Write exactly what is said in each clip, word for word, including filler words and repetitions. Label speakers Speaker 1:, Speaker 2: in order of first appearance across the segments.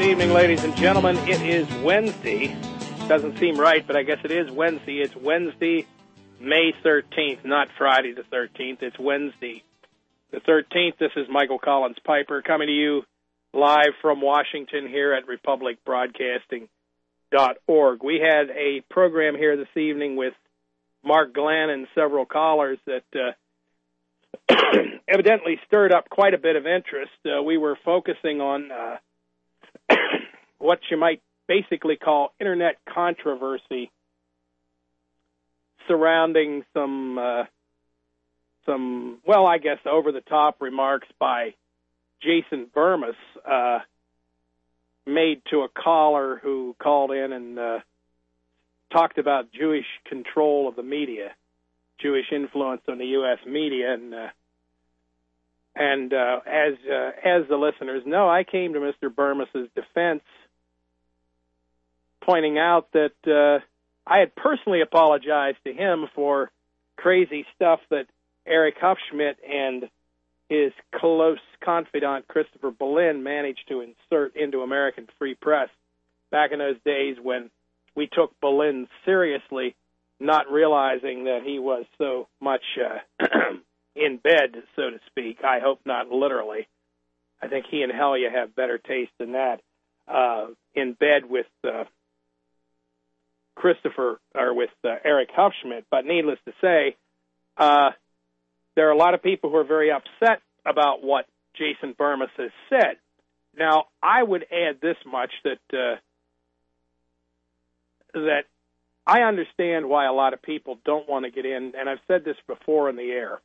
Speaker 1: evening, ladies and gentlemen. It is Wednesday. Doesn't seem right, but I guess it is Wednesday. It's Wednesday, May thirteenth, not Friday the thirteenth. It's Wednesday the thirteenth. This is Michael Collins Piper coming to you live from Washington here at republic broadcasting dot org. We had a program here this evening with Mark Glenn and several callers that uh, evidently stirred up quite a bit of interest. Uh, we were focusing on uh, what you might basically call internet controversy surrounding some, uh, some well, I guess, over-the-top remarks by Jason Bermas uh, made to a caller who called in and uh, talked about Jewish control of the media, Jewish influence on the U S media, and uh, and uh, as uh, as the listeners know, I came to Mister Bermas's defense, pointing out that uh, I had personally apologized to him for crazy stuff that Eric Hufschmidt and his close confidant Christopher Boleyn managed to insert into American Free Press back in those days when we took Boleyn seriously, not realizing that he was so much uh, in bed, so to speak. I hope not literally. I think he and Helia have better taste than that. Uh, in bed with uh, Christopher, or with uh, Eric Hufschmidt. But needless to say, uh, there are a lot of people who are very upset about what Jason Bermas has said. Now, I would add this much, that uh, that I understand why a lot of people don't want to get in, and I've said this before in the air.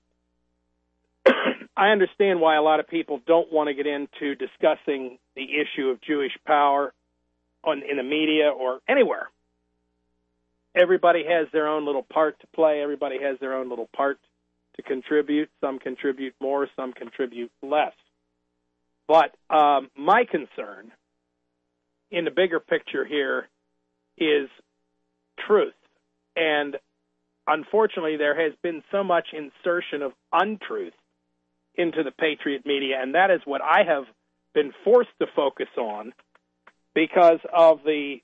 Speaker 1: I understand why a lot of people don't want to get into discussing the issue of Jewish power on, in the media or anywhere. Everybody has their own little part to play. Everybody has their own little part to contribute. Some contribute more, some contribute less. But um, my concern in the bigger picture here is truth. And unfortunately, there has been so much insertion of untruth into the Patriot media, and that is what I have been forced to focus on because of the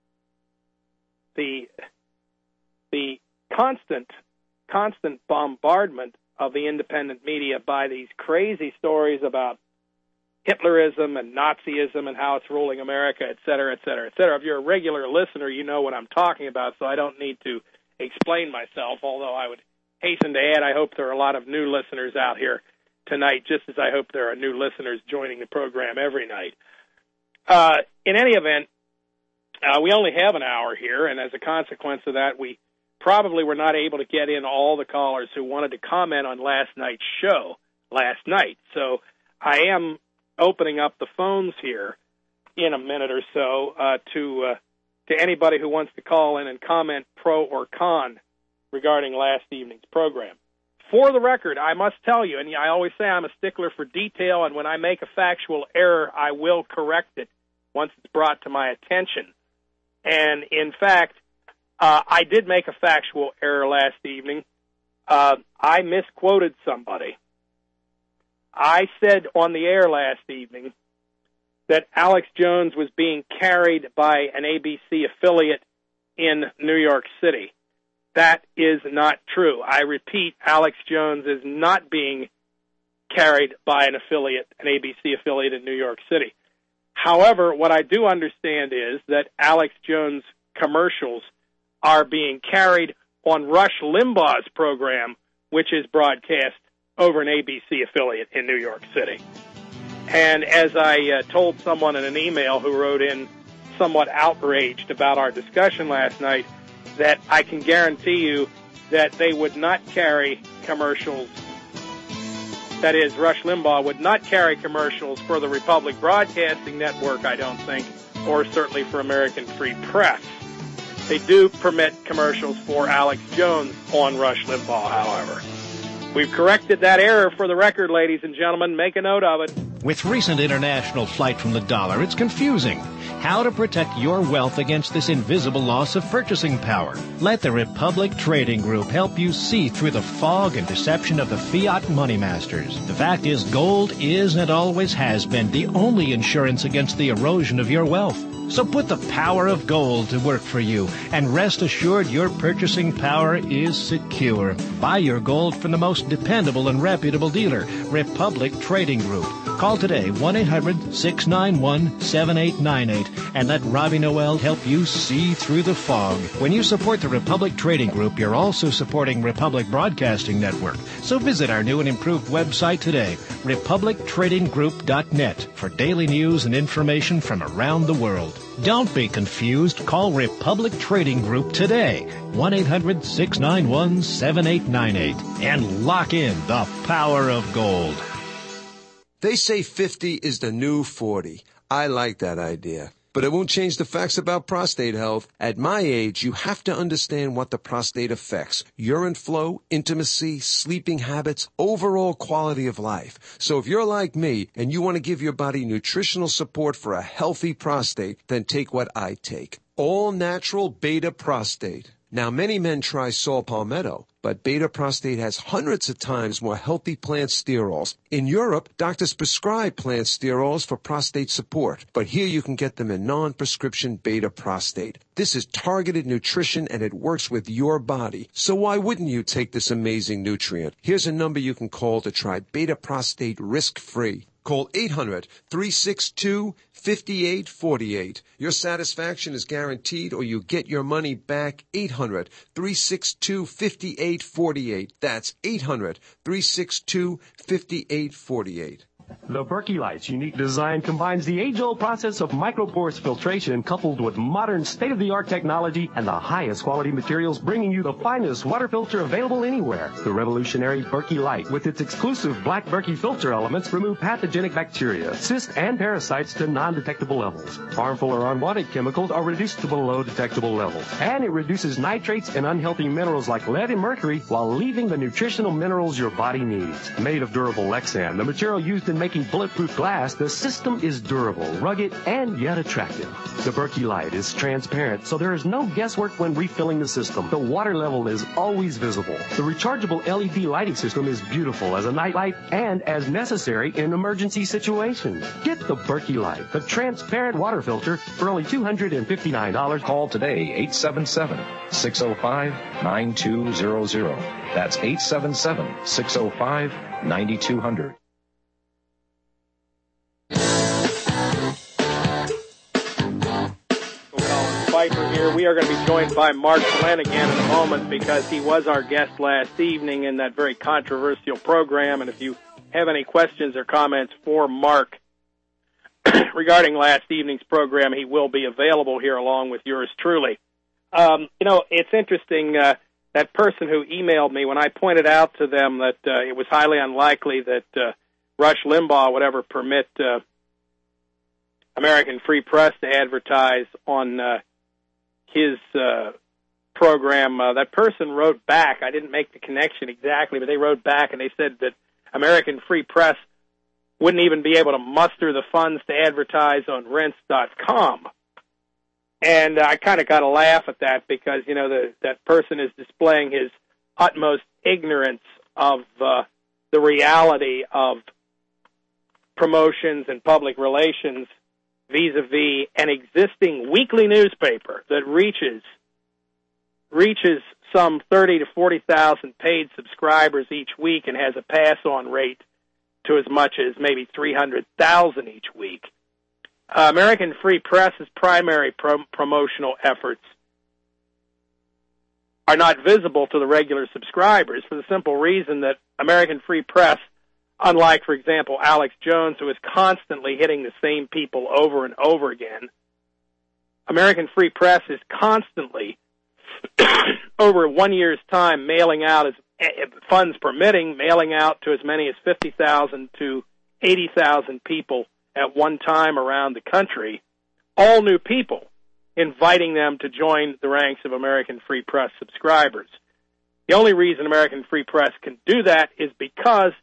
Speaker 1: the the constant constant bombardment of the independent media by these crazy stories about Hitlerism and Nazism and how it's ruling America, et cetera, et cetera, et cetera. If you're a regular listener, you know what I'm talking about, so I don't need to explain myself, although I would hasten to add I hope there are a lot of new listeners out here tonight, just as I hope there are new listeners joining the program every night. Uh, in any event, uh, we only have an hour here, and as a consequence of that, we probably were not able to get in all the callers who wanted to comment on last night's show last night. So I am opening up the phones here in a minute or so uh, to uh, to anybody who wants to call in and comment pro or con regarding last evening's program. For the record, I must tell you, and I always say I'm a stickler for detail, and when I make a factual error, I will correct it once it's brought to my attention. And, in fact, uh, I did make a factual error last evening. Uh, I misquoted somebody. I said on the air last evening that Alex Jones was being carried by an A B C affiliate in New York City. That is not true. I repeat, Alex Jones is not being carried by an affiliate, an A B C affiliate in New York City. However, what I do understand is that Alex Jones commercials are being carried on Rush Limbaugh's program, which is broadcast over an A B C affiliate in New York City. And as I uh, told someone in an email who wrote in somewhat outraged about our discussion last night, that I can guarantee you that they would not carry commercials. That is, Rush Limbaugh would not carry commercials for the Republic Broadcasting Network, I don't think, or certainly for American Free Press. They do permit commercials for Alex Jones on Rush Limbaugh, however. We've corrected that error for the record, ladies and gentlemen. Make a note of it.
Speaker 2: With recent international flight from the dollar, it's confusing. How to protect your wealth against this invisible loss of purchasing power. Let the Republic Trading Group help you see through the fog and deception of the fiat money masters. The fact is, gold is and always has been the only insurance against the erosion of your wealth. So put the power of gold to work for you, and rest assured your purchasing power is secure. Buy your gold from the most dependable and reputable dealer, Republic Trading Group. Call today, one eight hundred six nine one seven eight nine eight, and let Robbie Noel help you see through the fog. When you support the Republic Trading Group, you're also supporting Republic Broadcasting Network. So visit our new and improved website today, republic trading group dot net, for daily news and information from around the world. Don't be confused. Call Republic Trading Group today, one eight hundred six nine one seven eight nine eight, and lock in the power of gold.
Speaker 3: They say fifty is the new forty. I like that idea. But it won't change the facts about prostate health. At my age, you have to understand what the prostate affects. Urine flow, intimacy, sleeping habits, overall quality of life. So if you're like me and you want to give your body nutritional support for a healthy prostate, then take what I take. All natural beta prostate. Now, many men try saw palmetto, but beta prostate has hundreds of times more healthy plant sterols. In Europe, doctors prescribe plant sterols for prostate support, but here you can get them in non-prescription beta prostate. This is targeted nutrition, and it works with your body. So why wouldn't you take this amazing nutrient? Here's a number you can call to try beta prostate risk-free. Call eight hundred three six two five eight four eight. Your satisfaction is guaranteed, or you get your money back. eight hundred three six two five eight four eight. That's eight hundred three six two five eight four eight.
Speaker 4: The Berkey Light's unique design combines the age-old process of microporous filtration coupled with modern state-of-the-art technology and the highest quality materials, bringing you the finest water filter available anywhere. The revolutionary Berkey Light, with its exclusive black Berkey filter elements, remove pathogenic bacteria, cysts, and parasites to non-detectable levels. Harmful or unwanted chemicals are reduced to below detectable levels. And it reduces nitrates and unhealthy minerals like lead and mercury while leaving the nutritional minerals your body needs. Made of durable Lexan, the material used in making bulletproof glass, the system is durable, rugged, and yet attractive. The Berkey Light is transparent, so there is no guesswork when refilling the system. The water level is always visible. The rechargeable L E D lighting system is beautiful as a nightlight and as necessary in emergency situations. Get the Berkey Light, the transparent water filter, for only two hundred fifty-nine dollars.
Speaker 5: Call today, eight seven seven, six oh five, nine two zero zero. That's eight seven seven, six oh five, nine two zero zero.
Speaker 1: Pfeiffer here. We are going to be joined by Mark Flanagan in a moment because he was our guest last evening in that very controversial program. And if you have any questions or comments for Mark regarding last evening's program, he will be available here along with yours truly. Um, you know, it's interesting, uh, that person who emailed me, when I pointed out to them that uh, it was highly unlikely that uh, Rush Limbaugh would ever permit uh, American Free Press to advertise on uh, his uh, program, uh, that person wrote back. I didn't make the connection exactly, but they wrote back and they said that American Free Press wouldn't even be able to muster the funds to advertise on rents dot com. And uh, I kind of got to laugh at that because, you know, the, that person is displaying his utmost ignorance of uh, the reality of promotions and public relations vis-a-vis an existing weekly newspaper that reaches reaches some thirty to forty thousand paid subscribers each week and has a pass-on rate to as much as maybe three hundred thousand each week. Uh, American Free Press's primary pro- promotional efforts are not visible to the regular subscribers for the simple reason that American Free Press, unlike, for example, Alex Jones, who is constantly hitting the same people over and over again, American Free Press is constantly, over one year's time, mailing out, as funds permitting, mailing out to as many as fifty thousand to eighty thousand people at one time around the country, all new people, inviting them to join the ranks of American Free Press subscribers. The only reason American Free Press can do that is because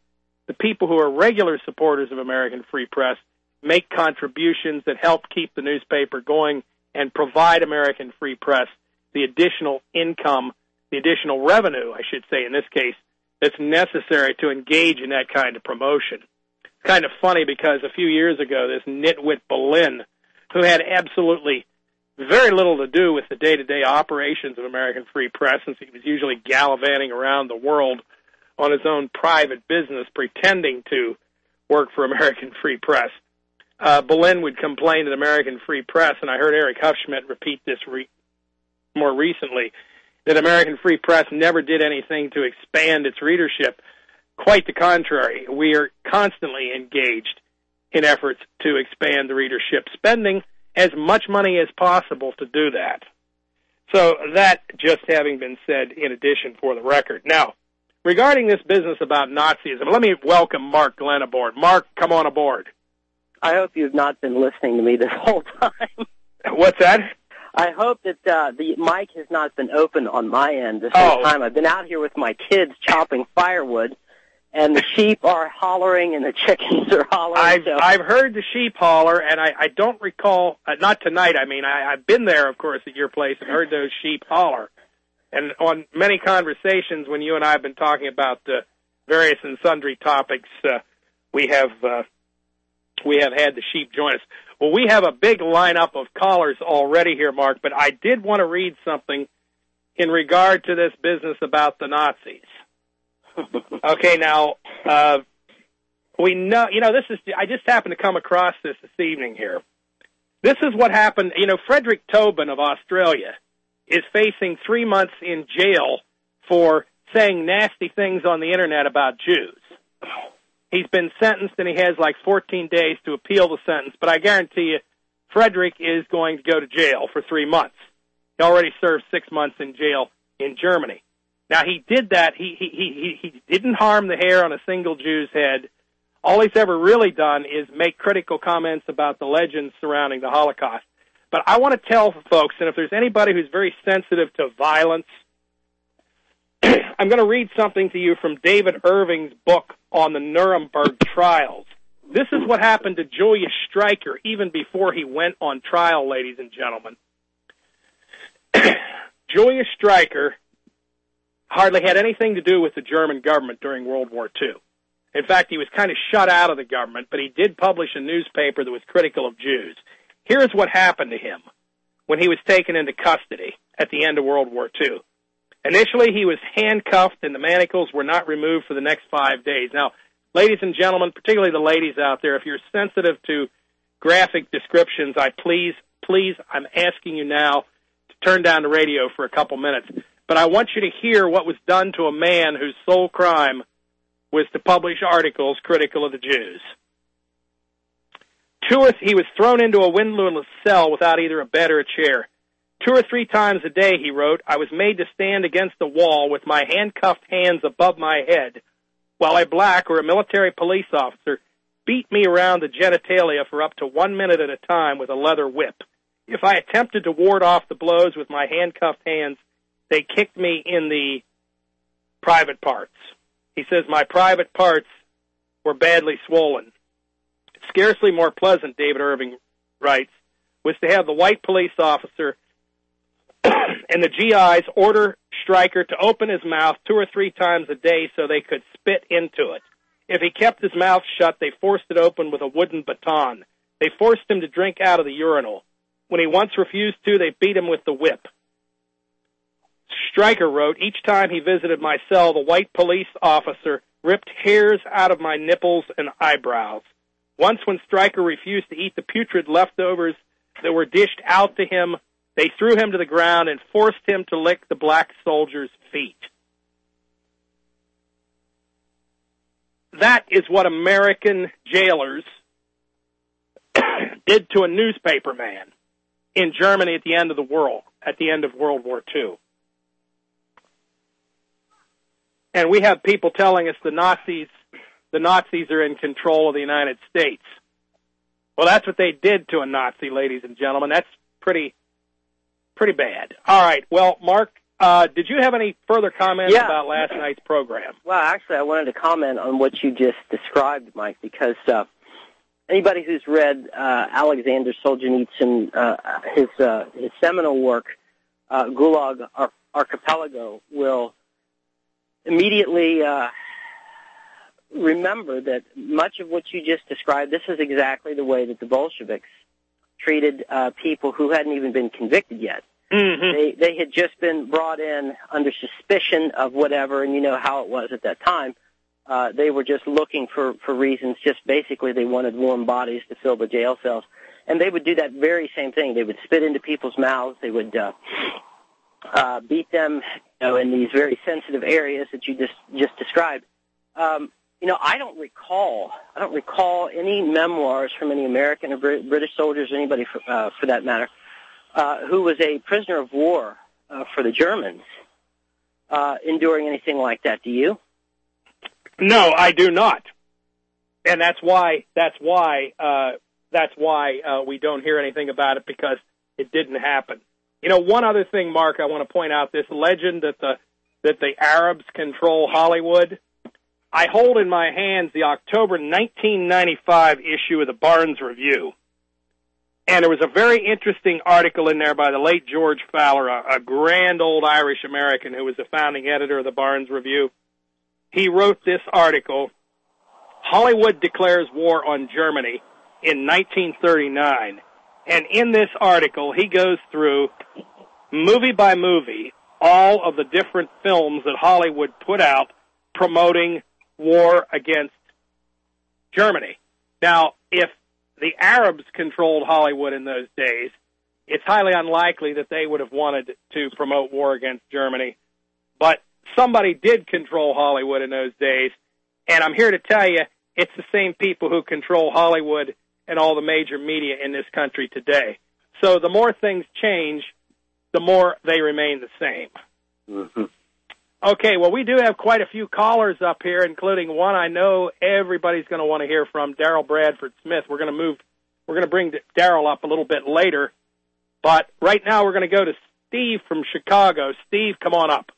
Speaker 1: the people who are regular supporters of American Free Press make contributions that help keep the newspaper going and provide American Free Press the additional income, the additional revenue, I should say in this case, that's necessary to engage in that kind of promotion. It's kind of funny because a few years ago, this nitwit Boleyn, who had absolutely very little to do with the day-to-day operations of American Free Press, since he was usually gallivanting around the world on his own private business, pretending to work for American Free Press. Uh, Boleyn would complain to American Free Press, and I heard Eric Hufschmidt repeat this re- more recently, that American Free Press never did anything to expand its readership. Quite the contrary. We are constantly engaged in efforts to expand the readership, spending as much money as possible to do that. So that just having been said in addition for the record. Now, regarding this business about Nazism, let me welcome Mark Glenn aboard. Mark, come on aboard.
Speaker 6: I hope you've not been listening to me this whole time.
Speaker 1: What's that?
Speaker 6: I hope that uh, the mic has not been open on my end this whole
Speaker 1: oh.
Speaker 6: time. I've been out here with my kids chopping firewood, and the sheep are hollering and the chickens are hollering.
Speaker 1: I've,
Speaker 6: so.
Speaker 1: I've heard the sheep holler, and I, I don't recall, uh, not tonight, I mean, I, I've been there, of course, at your place and heard those sheep holler. And on many conversations when you and I have been talking about uh, various and sundry topics, uh, we have uh, we have had the sheep join us. Well, we have a big lineup of callers already here, Mark, but I did want to read something in regard to this business about the Nazis. Okay, now, uh, we know, you know, this is, I just happened to come across this this evening here. This is what happened, you know, Frederick Tobin of Australia is facing three months in jail for saying nasty things on the Internet about Jews. He's been sentenced, and he has like fourteen days to appeal the sentence, but I guarantee you, Frederick is going to go to jail for three months. He already served six months in jail in Germany. Now, he did that. He, he, he, he didn't harm the hair on a single Jew's head. All he's ever really done is make critical comments about the legends surrounding the Holocaust. But I want to tell folks, and if there's anybody who's very sensitive to violence, I'm going to read something to you from David Irving's book on the Nuremberg trials. This is what happened to Julius Streicher even before he went on trial, ladies and gentlemen. Julius Streicher hardly had anything to do with the German government during World War Two. In fact, he was kind of shut out of the government, but he did publish a newspaper that was critical of Jews. Here's what happened to him when he was taken into custody at the end of World War Two. Initially, he was handcuffed, and the manacles were not removed for the next five days. Now, ladies and gentlemen, particularly the ladies out there, if you're sensitive to graphic descriptions, I please, please, I'm asking you now to turn down the radio for a couple minutes. But I want you to hear what was done to a man whose sole crime was to publish articles critical of the Jews. Two or th- he was thrown into a windowless cell without either a bed or a chair. Two or three times a day, he wrote, I was made to stand against the wall with my handcuffed hands above my head while a black or a military police officer beat me around the genitalia for up to one minute at a time with a leather whip. If I attempted to ward off the blows with my handcuffed hands, they kicked me in the private parts. He says, my private parts were badly swollen. Scarcely more pleasant, David Irving writes, was to have the white police officer and the G Is order Streicher to open his mouth two or three times a day so they could spit into it. If he kept his mouth shut, they forced it open with a wooden baton. They forced him to drink out of the urinal. When he once refused to, they beat him with the whip. Streicher wrote, each time he visited my cell, the white police officer ripped hairs out of my nipples and eyebrows. Once when Streicher refused to eat the putrid leftovers that were dished out to him, they threw him to the ground and forced him to lick the black soldier's feet. That is what American jailers did to a newspaper man in Germany at the end of the world, at the end of World War Two. And we have people telling us the Nazis, the Nazis are in control of the United States. Well, that's what they did to a Nazi, ladies and gentlemen. That's pretty, pretty bad. All right. Well, Mark, uh, did you have any further comments
Speaker 6: Yeah.
Speaker 1: about last night's program?
Speaker 6: Well, actually, I wanted to comment on what you just described, Mike, because uh, anybody who's read uh, Alexander Solzhenitsyn, uh, his uh, his seminal work, uh, Gulag Ar- Archipelago, will immediately uh, remember that much of what you just described, this is exactly the way that the Bolsheviks treated uh, people who hadn't even been convicted yet.
Speaker 1: Mm-hmm.
Speaker 6: They they had just been brought in under suspicion of whatever, and you know how it was at that time. Uh, they were just looking for, for reasons, just basically they wanted warm bodies to fill the jail cells. And they would do that very same thing. They would spit into people's mouths. They would uh, uh, beat them, you know, in these very sensitive areas that you just, just described. Um, you know, I don't recall, I don't recall any memoirs from any American or Brit- British soldiers, or anybody for, uh, for that matter, uh, who was a prisoner of war uh, for the Germans, uh, enduring anything like that. Do you?
Speaker 1: No, I do not, and that's why that's why uh, that's why uh, we don't hear anything about it, because it didn't happen. You know, one other thing, Mark, I want to point out: this legend that the that the Arabs control Hollywood. I hold in my hands the October nineteen ninety-five issue of the Barnes Review, and there was a very interesting article in there by the late George Fowler, a, a grand old Irish American who was the founding editor of the Barnes Review. He wrote this article, Hollywood Declares War on Germany in nineteen thirty-nine. And in this article, he goes through, movie by movie, all of the different films that Hollywood put out promoting war against Germany. Now, if the Arabs controlled Hollywood in those days, it's highly unlikely that they would have wanted to promote war against Germany. But somebody did control Hollywood in those days, and I'm here to tell you, it's the same people who control Hollywood and all the major media in this country today. So the more things change, the more they remain the same.
Speaker 6: Mm-hmm.
Speaker 1: Okay, well, we do have quite a few callers up here, including one I know everybody's going to want to hear from, Daryl Bradford Smith. We're going to move, we're going to bring Daryl up a little bit later, but right now we're going to go to Steve from Chicago. Steve, come on up.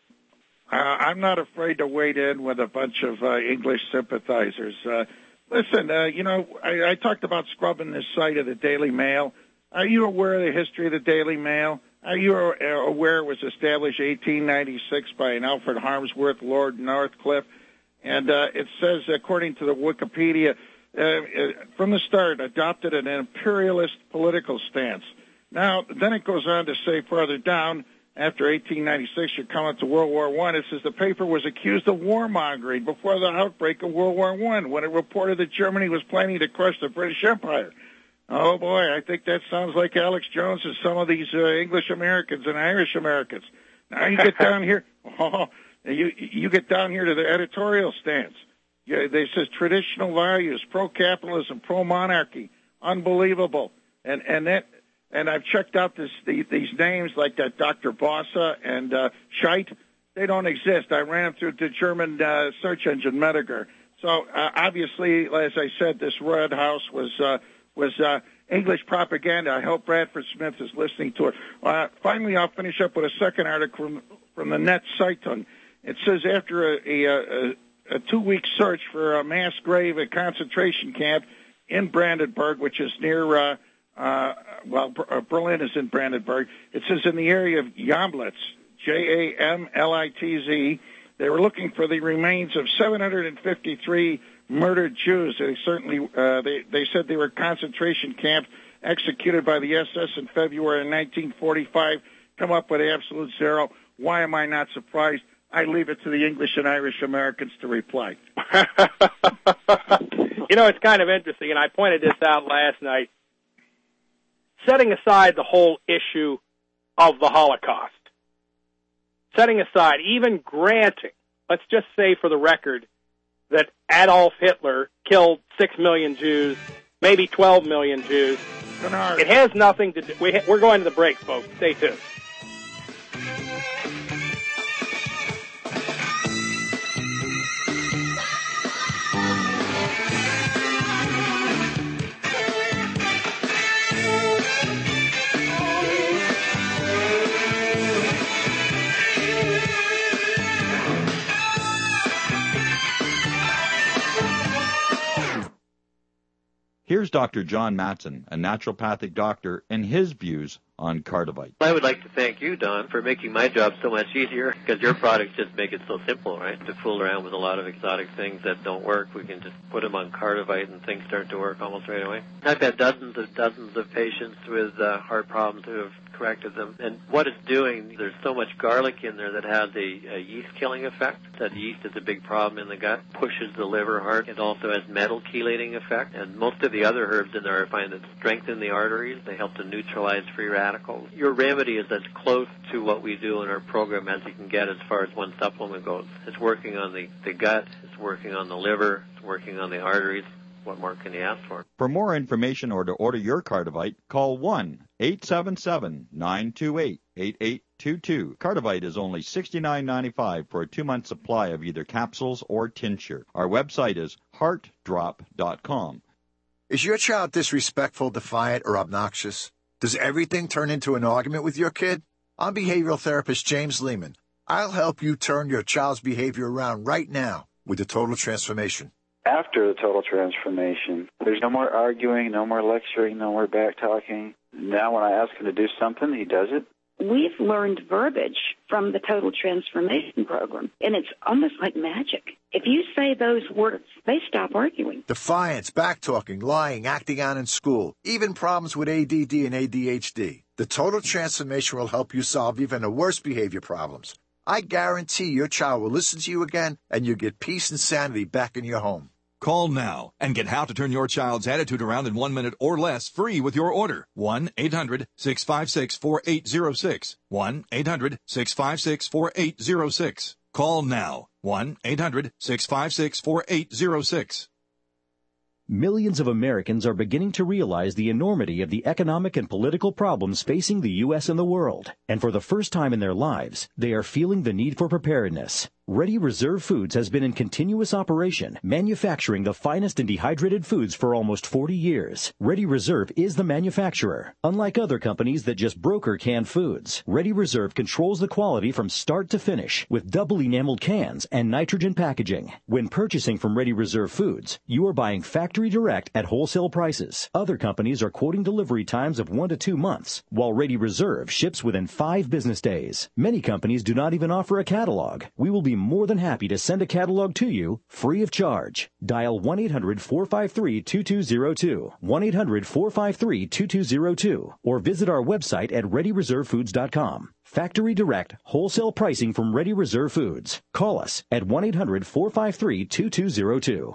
Speaker 7: Uh, I'm not afraid to wade in with a bunch of uh, English sympathizers. Uh, listen, uh, you know, I, I talked about scrubbing this site of the Daily Mail. Are you aware of the history of the Daily Mail? Are you aware it was established eighteen ninety-six by an Alfred Harmsworth, Lord Northcliffe? And uh, it says, according to the Wikipedia, uh, from the start, adopted an imperialist political stance. Now, then it goes on to say further down, after eighteen ninety-six, you're coming to World War One. It says the paper was accused of warmongering before the outbreak of World War One, when it reported that Germany was planning to crush the British Empire. Oh, boy, I think that sounds like Alex Jones and some of these uh, English Americans and Irish Americans. Now you get down here, oh, you you get down here to the editorial stance. Yeah, they says traditional values, pro-capitalism, pro-monarchy, unbelievable, and and that. And I've checked out this, the, these names like that Doctor Bossa and uh, Scheidt. They don't exist. I ran them through the German uh, search engine Mediger. So uh, obviously, as I said, this Red House was uh, was uh, English propaganda. I hope Bradford Smith is listening to it. Uh, finally, I'll finish up with a second article from, from the Net Zeitung. It says after a, a, a, a two-week search for a mass grave at concentration camp in Brandenburg, which is near. Uh, Uh, well, uh, Berlin is in Brandenburg. It says in the area of Jamlitz, J A M L I T Z, they were looking for the remains of seven hundred fifty-three murdered Jews. They certainly, uh, they, they said they were concentration camps executed by the S S in February of nineteen forty-five. Come up with absolute zero. Why am I not surprised? I leave it to the English and Irish Americans to reply.
Speaker 1: You know, it's kind of interesting, and I pointed this out last night. Setting aside the whole issue of the Holocaust, setting aside, even granting, let's just say for the record, that Adolf Hitler killed six million Jews, maybe twelve million Jews,
Speaker 7: Bernard.
Speaker 1: It has nothing to do, we ha- we're going to the break, folks. Stay tuned.
Speaker 8: Here's Doctor John Matson, a naturopathic doctor, and his views on Cardivite.
Speaker 9: I would like to thank you, Don, for making my job so much easier, because your products just make it so simple, right? To fool around with a lot of exotic things that don't work, we can just put them on Cardivite and things start to work almost right away. I've had dozens of dozens of patients with uh, heart problems who have corrected them. And what it's doing, there's so much garlic in there that has a, a yeast-killing effect. That yeast is a big problem in the gut, pushes the liver hard. It also has metal chelating effect. And most of the other herbs in there I find that strengthen the arteries. They help to neutralize free radicals. Your remedy is as close to what we do in our program as you can get as far as one supplement goes. It's working on the, the gut, it's working on the liver, it's working on the arteries. What more can you ask for?
Speaker 8: For more information or to order your Cardivite, call one eight seven seven, nine two eight, eight eight two two. Cardivite is only sixty-nine ninety-five for a two-month supply of either capsules or tincture. Our website is heart drop dot com.
Speaker 10: Is your child disrespectful, defiant, or obnoxious? Does everything turn into an argument with your kid? I'm behavioral therapist James Lehman. I'll help you turn your child's behavior around right now with the Total Transformation.
Speaker 11: After the Total Transformation, there's no more arguing, no more lecturing, no more back-talking. Now when I ask him to do something, he does it.
Speaker 12: We've learned verbiage from the Total Transformation program, and it's almost like magic. If you say those words, they stop arguing.
Speaker 10: Defiance, back-talking, lying, acting out in school, even problems with A D D and A D H D. The Total Transformation will help you solve even the worst behavior problems. I guarantee your child will listen to you again, and you'll get peace and sanity back in your home.
Speaker 13: Call now and get how to turn your child's attitude around in one minute or less free with your order. one eight hundred, six five six, four eight zero six. one eight hundred, six five six, four eight zero six. Call now. one eight hundred, six five six, four eight zero six.
Speaker 14: Millions of Americans are beginning to realize the enormity of the economic and political problems facing the U S and the world. And for the first time in their lives, they are feeling the need for preparedness. Ready Reserve Foods has been in continuous operation, manufacturing the finest in dehydrated foods for almost forty years. Ready Reserve is the manufacturer. Unlike other companies that just broker canned foods, Ready Reserve controls the quality from start to finish with double enameled cans and nitrogen packaging. When purchasing from Ready Reserve Foods, you are buying factory direct at wholesale prices. Other companies are quoting delivery times of one to two months, while Ready Reserve ships within five business days. Many companies do not even offer a catalog. We will be more than happy to send a catalog to you free of charge. Dial one eight hundred, four five three, two two zero two, one eight hundred, four five three, two two zero two, or visit our website at ready reserve foods dot com. Factory direct, wholesale pricing from Ready Reserve Foods. Call us at one eight hundred, four five three, two two zero two.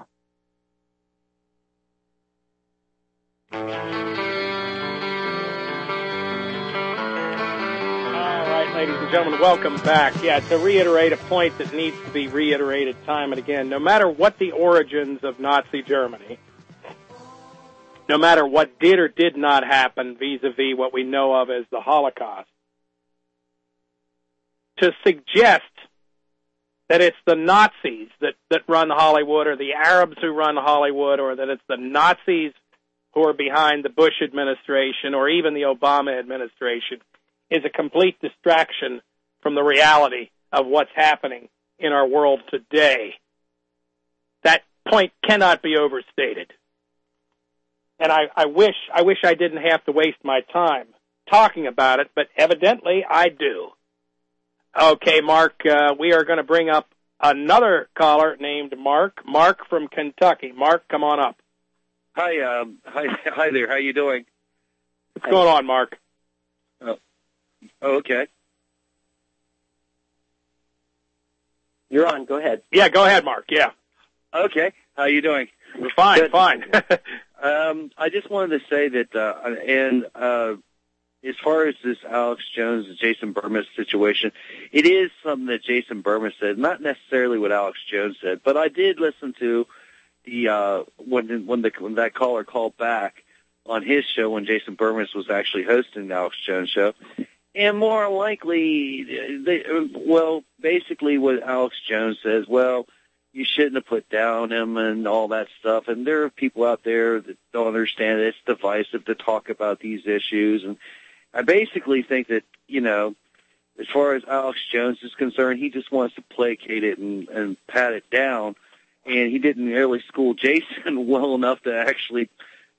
Speaker 1: Ladies and gentlemen, welcome back. Yeah, to reiterate a point that needs to be reiterated time and again, no matter what the origins of Nazi Germany, no matter what did or did not happen vis-a-vis what we know of as the Holocaust, to suggest that it's the Nazis that, that run Hollywood or the Arabs who run Hollywood or that it's the Nazis who are behind the Bush administration or even the Obama administration is a complete distraction from the reality of what's happening in our world today. That point cannot be overstated. And I, I wish I wish I didn't have to waste my time talking about it, but evidently I do. Okay, Mark, uh, we are going to bring up another caller named Mark. Mark from Kentucky. Mark, come on up.
Speaker 15: Hi, um, hi, hi there. How you doing?
Speaker 1: What's going on, Mark?
Speaker 15: Oh. Oh, okay.
Speaker 6: You're on. Go ahead.
Speaker 1: Yeah, go ahead, Mark. Yeah.
Speaker 15: Okay. How you doing?
Speaker 1: We're fine,
Speaker 15: Good.
Speaker 1: fine.
Speaker 15: um, I just wanted to say that, uh, and uh, as far as this Alex Jones and Jason Burmis situation, it is something that Jason Burmis said, not necessarily what Alex Jones said, but I did listen to the uh, when when the when that caller called back on his show when Jason Burmis was actually hosting the Alex Jones show. And more likely, they, well, basically what Alex Jones says, well, you shouldn't have put down him and all that stuff. And there are people out there that don't understand it. It's divisive to talk about these issues. And I basically think that, you know, as far as Alex Jones is concerned, he just wants to placate it and, and pat it down. And he didn't really school Jason well enough to actually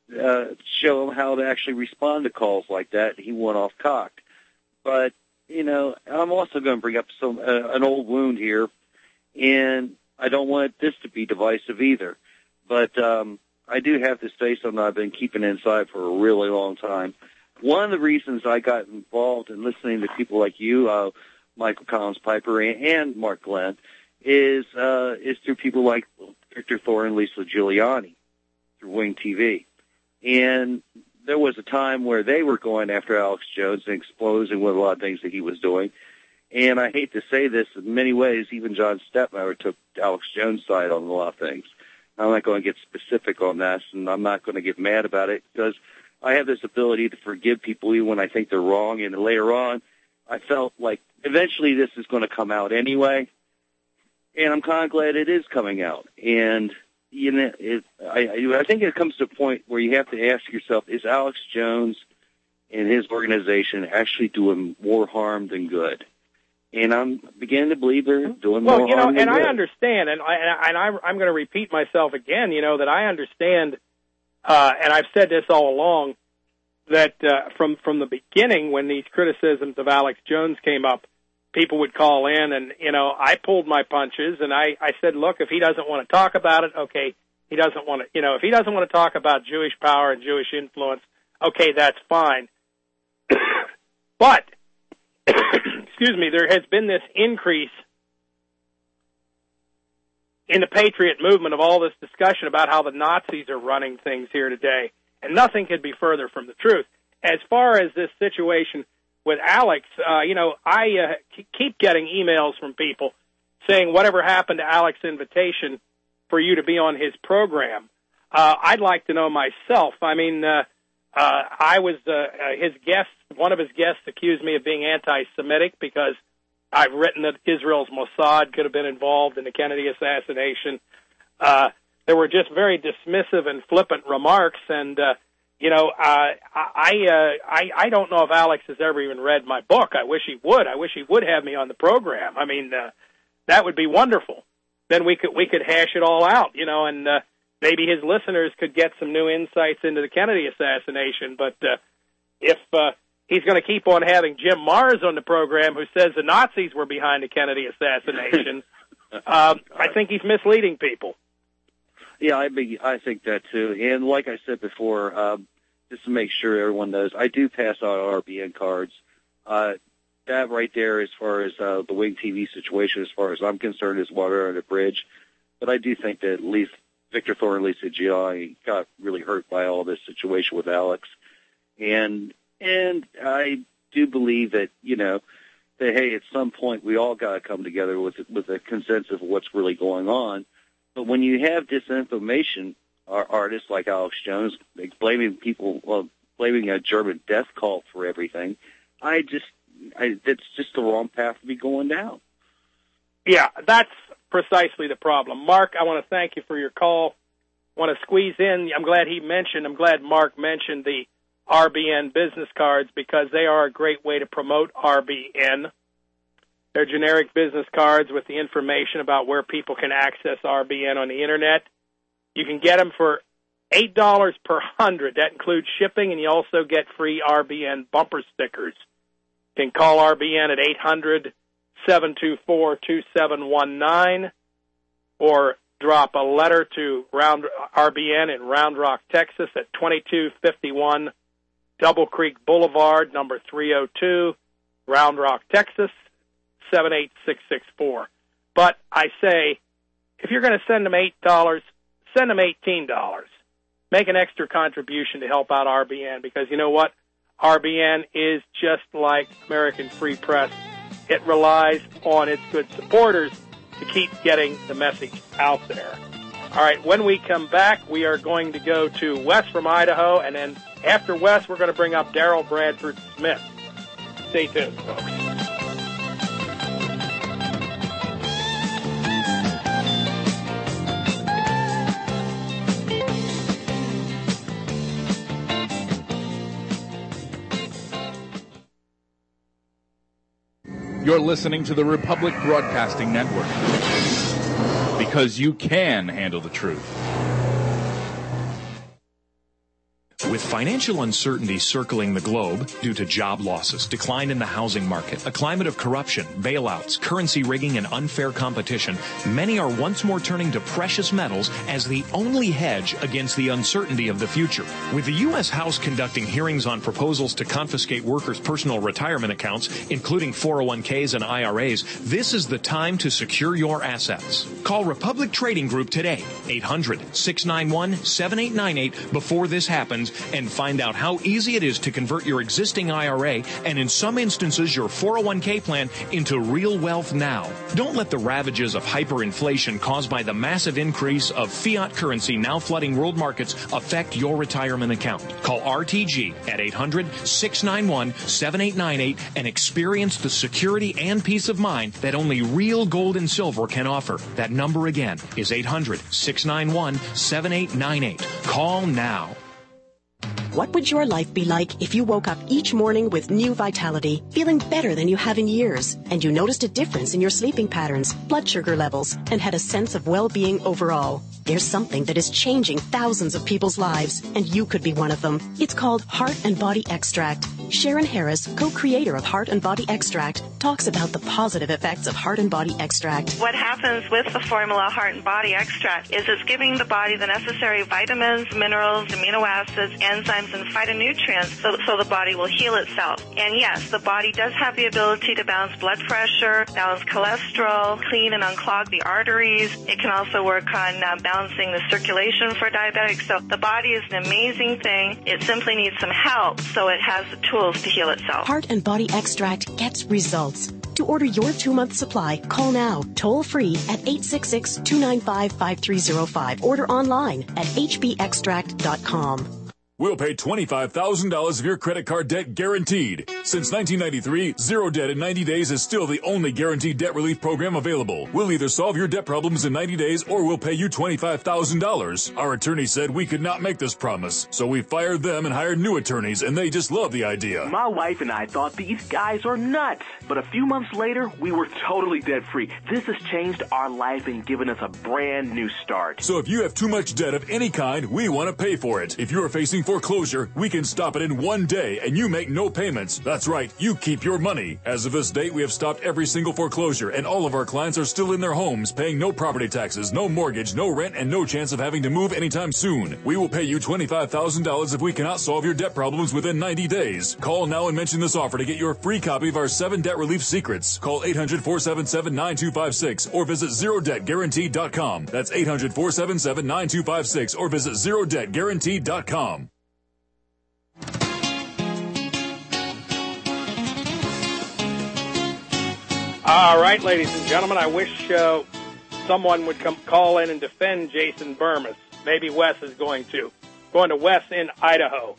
Speaker 15: uh, show him how to actually respond to calls like that. He went off cocked. But, you know, I'm also going to bring up some uh, an old wound here, and I don't want this to be divisive either. But um, I do have to say something I've been keeping inside for a really long time. One of the reasons I got involved in listening to people like you, uh, Michael Collins Piper, and Mark Glenn, is uh, is through people like Victor Thor and Lisa Giuliani through Wing T V. And there was a time where they were going after Alex Jones and exposing what a lot of things that he was doing. And I hate to say this, in many ways, even John Stepmauer took Alex Jones' side on a lot of things. I'm not going to get specific on this, and I'm not going to get mad about it, because I have this ability to forgive people even when I think they're wrong. And later on, I felt like eventually this is going to come out anyway. And I'm kind of glad it is coming out. And, you know, it, I, I think it comes to a point where you have to ask yourself, is Alex Jones and his organization actually doing more harm than good? And I'm beginning to believe they're doing
Speaker 1: well,
Speaker 15: more
Speaker 1: you know,
Speaker 15: harm than
Speaker 1: and
Speaker 15: good.
Speaker 1: I understand, and, I, and I, I'm going to repeat myself again, you know, that I understand, uh, and I've said this all along, that uh, from, from the beginning when these criticisms of Alex Jones came up, people would call in, and, you know, I pulled my punches, and I, I said, look, if he doesn't want to talk about it, okay, he doesn't want to, you know, if he doesn't want to talk about Jewish power and Jewish influence, okay, that's fine. But, excuse me, there has been this increase in the patriot movement of all this discussion about how the Nazis are running things here today, and nothing could be further from the truth. As far as this situation with Alex, uh, you know, I uh, keep getting emails from people saying whatever happened to Alex's invitation for you to be on his program. Uh, I'd like to know myself. I mean, uh, uh, I was uh, uh, his guest. One of his guests accused me of being anti-Semitic because I've written that Israel's Mossad could have been involved in the Kennedy assassination. Uh, there were just very dismissive and flippant remarks, and uh, you know, uh, I, uh, I I don't know if Alex has ever even read my book. I wish he would. I wish he would have me on the program. I mean, uh, that would be wonderful. Then we could we could hash it all out, you know, and uh, maybe his listeners could get some new insights into the Kennedy assassination. But uh, if uh, he's going to keep on having Jim Mars on the program, who says the Nazis were behind the Kennedy assassination, uh, I think he's misleading people.
Speaker 15: Yeah, I be, I think that too. And like I said before, um, just to make sure everyone knows, I do pass out R B N cards. Uh, that right there, as far as uh, the Wing T V situation, as far as I'm concerned, is water under the bridge. But I do think that at least Victor Thor and Lisa Giuliani got really hurt by all this situation with Alex. And and I do believe that, you know, that, hey, at some point we all got to come together with with a consensus of what's really going on. But when you have disinformation artists like Alex Jones blaming people, well, blaming a German death cult for everything, I just, I, that's just the wrong path to be going down.
Speaker 1: Yeah, that's precisely the problem. Mark, I want to thank you for your call. I want to squeeze in, I'm glad he mentioned, I'm glad Mark mentioned the R B N business cards, because they are a great way to promote R B N. They're generic business cards with the information about where people can access R B N on the Internet. You can get them for eight dollars per hundred. That includes shipping, and you also get free R B N bumper stickers. You can call R B N at eight hundred, seven two four, two seven one nine or drop a letter to Round R B N in Round Rock, Texas at twenty-two fifty-one Double Creek Boulevard, number three oh two, Round Rock, Texas, seven eight six six four. But I say, if you're going to send them eight dollars, send them eighteen dollars. Make an extra contribution to help out R B N, because you know what? R B N is just like American Free Press. It relies on its good supporters to keep getting the message out there. All right, when we come back, we are going to go to Wes from Idaho, and then after Wes, we're going to bring up Daryl Bradford Smith. Stay tuned, folks.
Speaker 16: You're listening to the Republic Broadcasting Network, because you can handle the truth.
Speaker 17: With financial uncertainty circling the globe due to job losses, decline in the housing market, a climate of corruption, bailouts, currency rigging, and unfair competition, many are once more turning to precious metals as the only hedge against the uncertainty of the future. With the U S House conducting hearings on proposals to confiscate workers' personal retirement accounts, including four oh one k's and I R A's, this is the time to secure your assets. Call Republic Trading Group today, eight hundred, six nine one, seven eight nine eight, before this happens, and find out how easy it is to convert your existing I R A and, in some instances, your four oh one k plan into real wealth now. Don't let the ravages of hyperinflation caused by the massive increase of fiat currency now flooding world markets affect your retirement account. Call R T G at eight hundred, six nine one, seven eight nine eight and experience the security and peace of mind that only real gold and silver can offer. That number again is eight hundred, six nine one, seven eight nine eight. Call now.
Speaker 18: What would your life be like if you woke up each morning with new vitality, feeling better than you have in years, and you noticed a difference in your sleeping patterns, blood sugar levels, and had a sense of well-being overall? There's something that is changing thousands of people's lives, and you could be one of them. It's called Heart and Body Extract. Sharon Harris, co-creator of Heart and Body Extract, talks about the positive effects of Heart and Body Extract.
Speaker 19: What happens with the formula Heart and Body Extract is it's giving the body the necessary vitamins, minerals, amino acids, enzymes, and phytonutrients so, so the body will heal itself. And yes, the body does have the ability to balance blood pressure, balance cholesterol, clean and unclog the arteries. It can also work on uh, balancing the circulation for diabetics. So the body is an amazing thing. It simply needs some help, so it has the tools to heal itself.
Speaker 18: Heart and Body Extract gets results. To order your two-month supply, call now, toll-free at eight six six, two nine five, five three zero five. Order online at h b extract dot com.
Speaker 16: We'll pay twenty-five thousand dollars of your credit card debt guaranteed. Since nineteen ninety-three, Zero Debt in ninety days is still the only guaranteed debt relief program available. We'll either solve your debt problems in ninety days or we'll pay you twenty-five thousand dollars. Our attorney said we could not make this promise, so we fired them and hired new attorneys, and they just love the idea.
Speaker 20: My wife and I thought these guys are nuts, but a few months later, we were totally debt-free. This has changed our life and given us a brand new start.
Speaker 16: So if you have too much debt of any kind, we want to pay for it. If you're facing foreclosure, we can stop it in one day and you make no payments. That's right, you keep your money. As of this date, we have stopped every single foreclosure and all of our clients are still in their homes, paying no property taxes, no mortgage, no rent, and no chance of having to move anytime soon. We will pay you twenty-five thousand dollars if we cannot solve your debt problems within ninety days. Call now and mention this offer to get your free copy of our seven debt relief secrets. Call eight hundred, four seven seven, nine two five six or visit zero debt guaranteed dot com. That's eight hundred, four seven seven, nine two five six or visit zero debt guaranteed dot com.
Speaker 1: All right, ladies and gentlemen, I wish uh, someone would come call in and defend Jason Burmis. Maybe Wes is going to. Going to Wes in Idaho.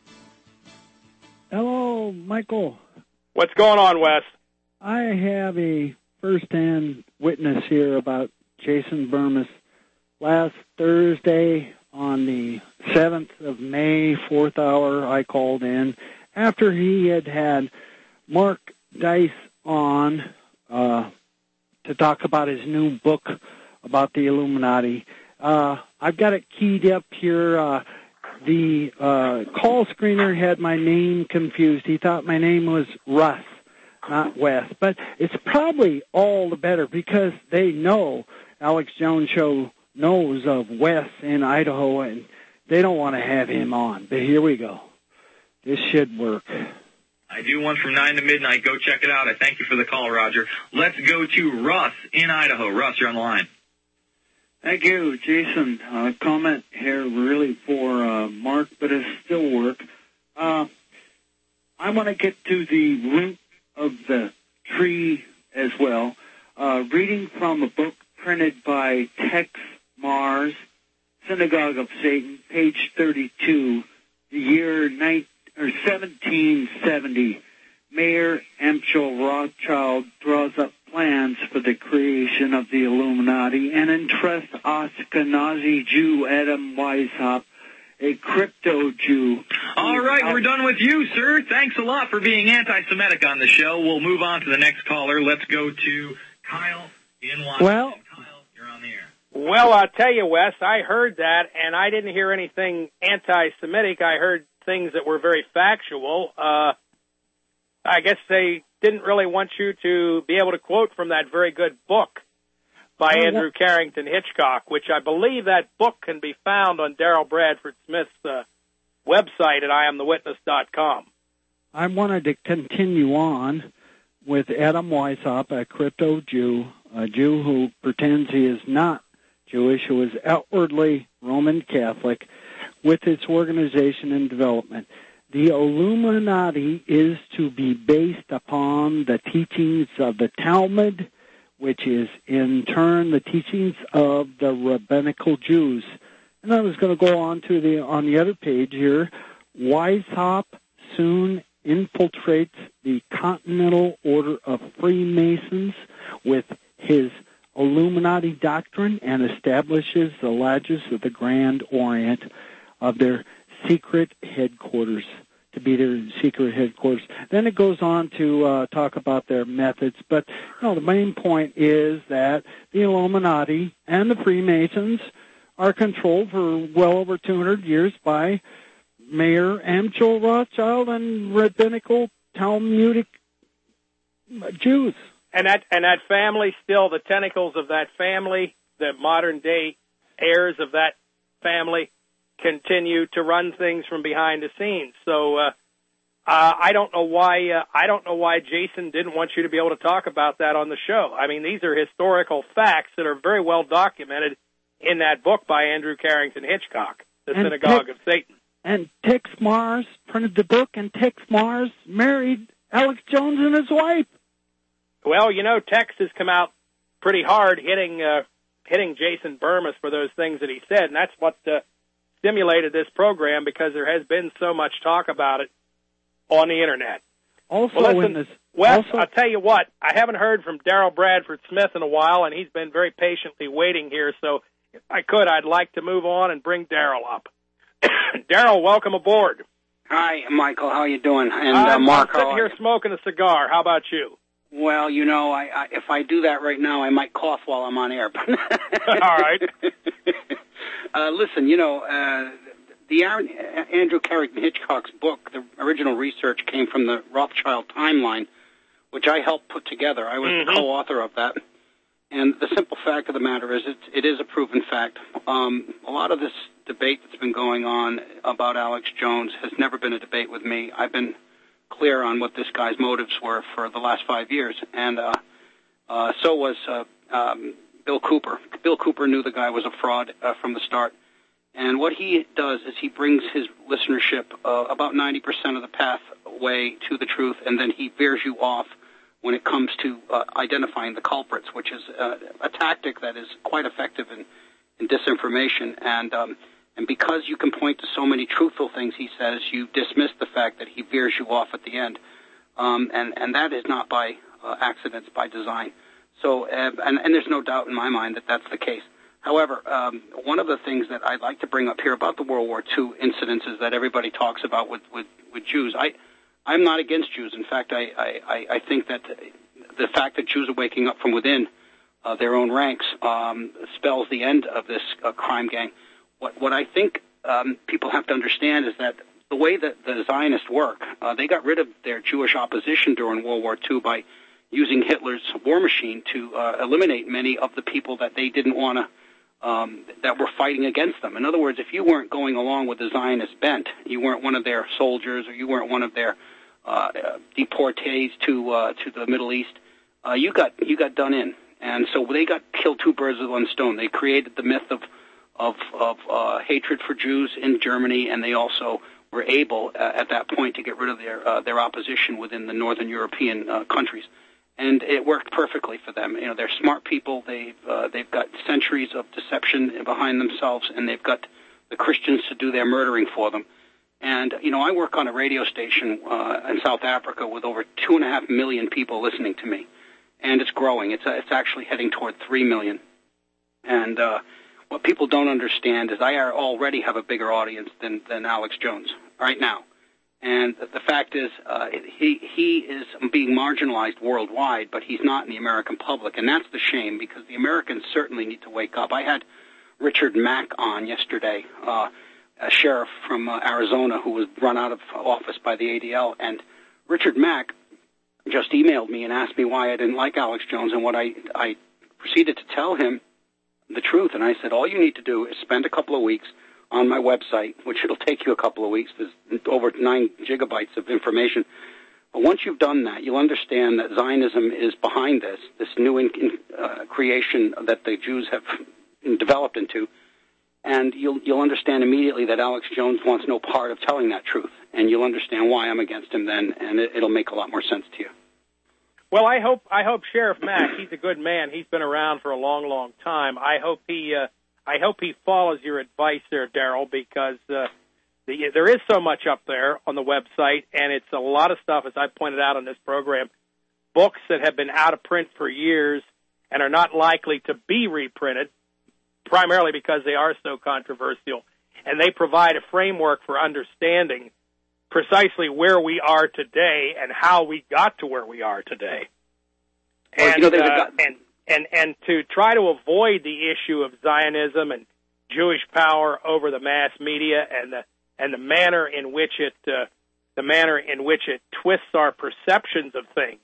Speaker 21: Hello, Michael.
Speaker 1: What's going on, Wes?
Speaker 21: I have a first-hand witness here about Jason Burmis. Last Thursday on the seventh of May, fourth hour, I called in after he had had Mark Dice on uh, to talk about his new book about the Illuminati. Uh, I've got it keyed up here. Uh, the uh, call screener had my name confused. He thought my name was Russ, not Wes. But it's probably all the better because they know, Alex Jones Show knows of Wes in Idaho, and they don't want to have him on. But here we go. This should work.
Speaker 22: I do one from nine to midnight. Go check it out. I thank you for the call, Roger. Let's go to Russ in Idaho. Russ, you're on the line.
Speaker 21: Thank you, Jason. Uh, comment here really for uh, Mark, but it still work. Uh, I want to get to the root of the tree as well. Uh, reading from a book printed by Tex Mars, Synagogue of Satan, page thirty-two, the year nine, or seventeen seventy. Mayor Amschel Rothschild draws up plans for the creation of the Illuminati and entrusts Ashkenazi Jew Adam Weishaupt, a crypto Jew.
Speaker 22: All right, we're done with you, sir. Thanks a lot for being anti-Semitic on the show. We'll move on to the next caller. Let's go to Kyle in Washington.
Speaker 21: Well,
Speaker 22: Kyle, you're on the air.
Speaker 1: Well, I'll tell you, Wes, I heard that, and I didn't hear anything anti-Semitic. I heard things that were very factual. Uh, I guess they didn't really want you to be able to quote from that very good book by oh, Andrew yeah. Carrington Hitchcock, which I believe that book can be found on Daryl Bradford Smith's uh, website at I am the witness dot com.
Speaker 21: I wanted to continue on with Adam Weishaupt, a crypto Jew, a Jew who pretends he is not Jewish, who is outwardly Roman Catholic, with its organization and development. The Illuminati is to be based upon the teachings of the Talmud, which is in turn the teachings of the rabbinical Jews. And I was going to go on to the on the other page here. Weishaupt soon infiltrates the Continental Order of Freemasons with his Illuminati doctrine and establishes the lodges of the Grand Orient of their secret headquarters, to be their secret headquarters. Then it goes on to uh, talk about their methods, but you know, the main point is that the Illuminati and the Freemasons are controlled for well over two hundred years by Mayer Amschel Rothschild and rabbinical Talmudic Jews.
Speaker 1: And that and that family, still the tentacles of that family, the modern day heirs of that family, continue to run things from behind the scenes. So uh, uh, I don't know why uh, I don't know why Jason didn't want you to be able to talk about that on the show. I mean, these are historical facts that are very well documented in that book by Andrew Carrington Hitchcock, The and Synagogue Tex, of Satan.
Speaker 21: And Tex Mars printed the book, and Tex Mars married Alex Jones and his wife.
Speaker 1: Well, you know, Tex has come out pretty hard hitting uh, hitting Jason Bermas for those things that he said, and that's what uh, stimulated this program, because there has been so much talk about it on the Internet.
Speaker 21: Also,
Speaker 1: well, listen,
Speaker 21: in this,
Speaker 1: Wes,
Speaker 21: also,
Speaker 1: I'll tell you what, I haven't heard from Daryl Bradford Smith in a while, and he's been very patiently waiting here, so if I could, I'd like to move on and bring Daryl up. Daryl, welcome aboard.
Speaker 2: Hi, Michael. How you doing? And
Speaker 1: uh,
Speaker 2: Mark,
Speaker 1: I'm sitting here smoking a cigar. How about you?
Speaker 2: Well, you know, I, I, if I do that right now, I might cough while I'm on air.
Speaker 1: All right.
Speaker 2: uh, listen, you know, uh, the Aaron, Andrew Carrington Hitchcock's book, the original research came from the Rothschild timeline, which I helped put together. I was mm-hmm. the co-author of that. And the simple fact of the matter is it, it is a proven fact. Um, a lot of this debate that's been going on about Alex Jones has never been a debate with me. I've been clear on what this guy's motives were for the last five years, and uh, uh, so was uh, um, Bill Cooper. Bill Cooper knew the guy was a fraud uh, from the start, and what he does is he brings his listenership uh, about ninety percent of the pathway to the truth, and then he veers you off when it comes to uh, identifying the culprits, which is uh, a tactic that is quite effective in, in disinformation. And um, and because you can point to so many truthful things he says, you dismiss the fact that he veers you off at the end. Um, and, and that is not by uh, accident, it's by design. So, uh, and, and there's no doubt in my mind that that's the case. However, um, one of the things that I'd like to bring up here about the World War Two incidences that everybody talks about with, with, with Jews, I, I'm not against Jews. In fact, I, I, I think that the fact that Jews are waking up from within uh, their own ranks um, spells the end of this uh, crime gang. What, what I think um, people have to understand is that the way that the Zionists work, uh, they got rid of their Jewish opposition during World War Two by using Hitler's war machine to uh, eliminate many of the people that they didn't want to, um, that were fighting against them. In other words, if you weren't going along with the Zionist bent, you weren't one of their soldiers or you weren't one of their uh, deportees to uh, to the Middle East, uh, you got you got done in. And so they got killed two birds with one stone. They created the myth of of, of uh, hatred for Jews in Germany, and they also were able uh, at that point to get rid of their uh, their opposition within the Northern European uh, countries. And it worked perfectly for them. You know, they're smart people. They've uh, they've got centuries of deception behind themselves, and they've got the Christians to do their murdering for them. And you know, I work on a radio station uh, in South Africa with over two and a half million people listening to me, and it's growing. It's uh, it's actually heading toward three million. And uh, what people don't understand is I already have a bigger audience than than Alex Jones right now. And the fact is, uh, he he is being marginalized worldwide, but he's not in the American public, and that's the shame, because the Americans certainly need to wake up. I had Richard Mack on yesterday, uh, a sheriff from uh, Arizona who was run out of office by the A D L, and Richard Mack just emailed me and asked me why I didn't like Alex Jones, and what I I proceeded to tell him the truth, and I said, all you need to do is spend a couple of weeks on my website, which it'll take you a couple of weeks. There's over nine gigabytes of information. But once you've done that, you'll understand that Zionism is behind this, this new in, uh, creation that the Jews have developed into. And you'll, you'll understand immediately that Alex Jones wants no part of telling that truth. And you'll understand why I'm against him then, and it, it'll make a lot more sense to you.
Speaker 1: Well, I hope I hope Sheriff Mack, he's a good man. He's been around for a long, long time. I hope he... Uh, I hope he follows your advice there, Daryl, because uh, the, there is so much up there on the website, and it's a lot of stuff, as I pointed out on this program, books that have been out of print for years and are not likely to be reprinted, primarily because they are so controversial, and they provide a framework for understanding precisely where we are today and how we got to where we are today.
Speaker 2: Well,
Speaker 1: And,
Speaker 2: you know, there's a
Speaker 1: uh,
Speaker 2: guy-
Speaker 1: and And and to try to avoid the issue of Zionism and Jewish power over the mass media and the and the manner in which it uh, the manner in which it twists our perceptions of things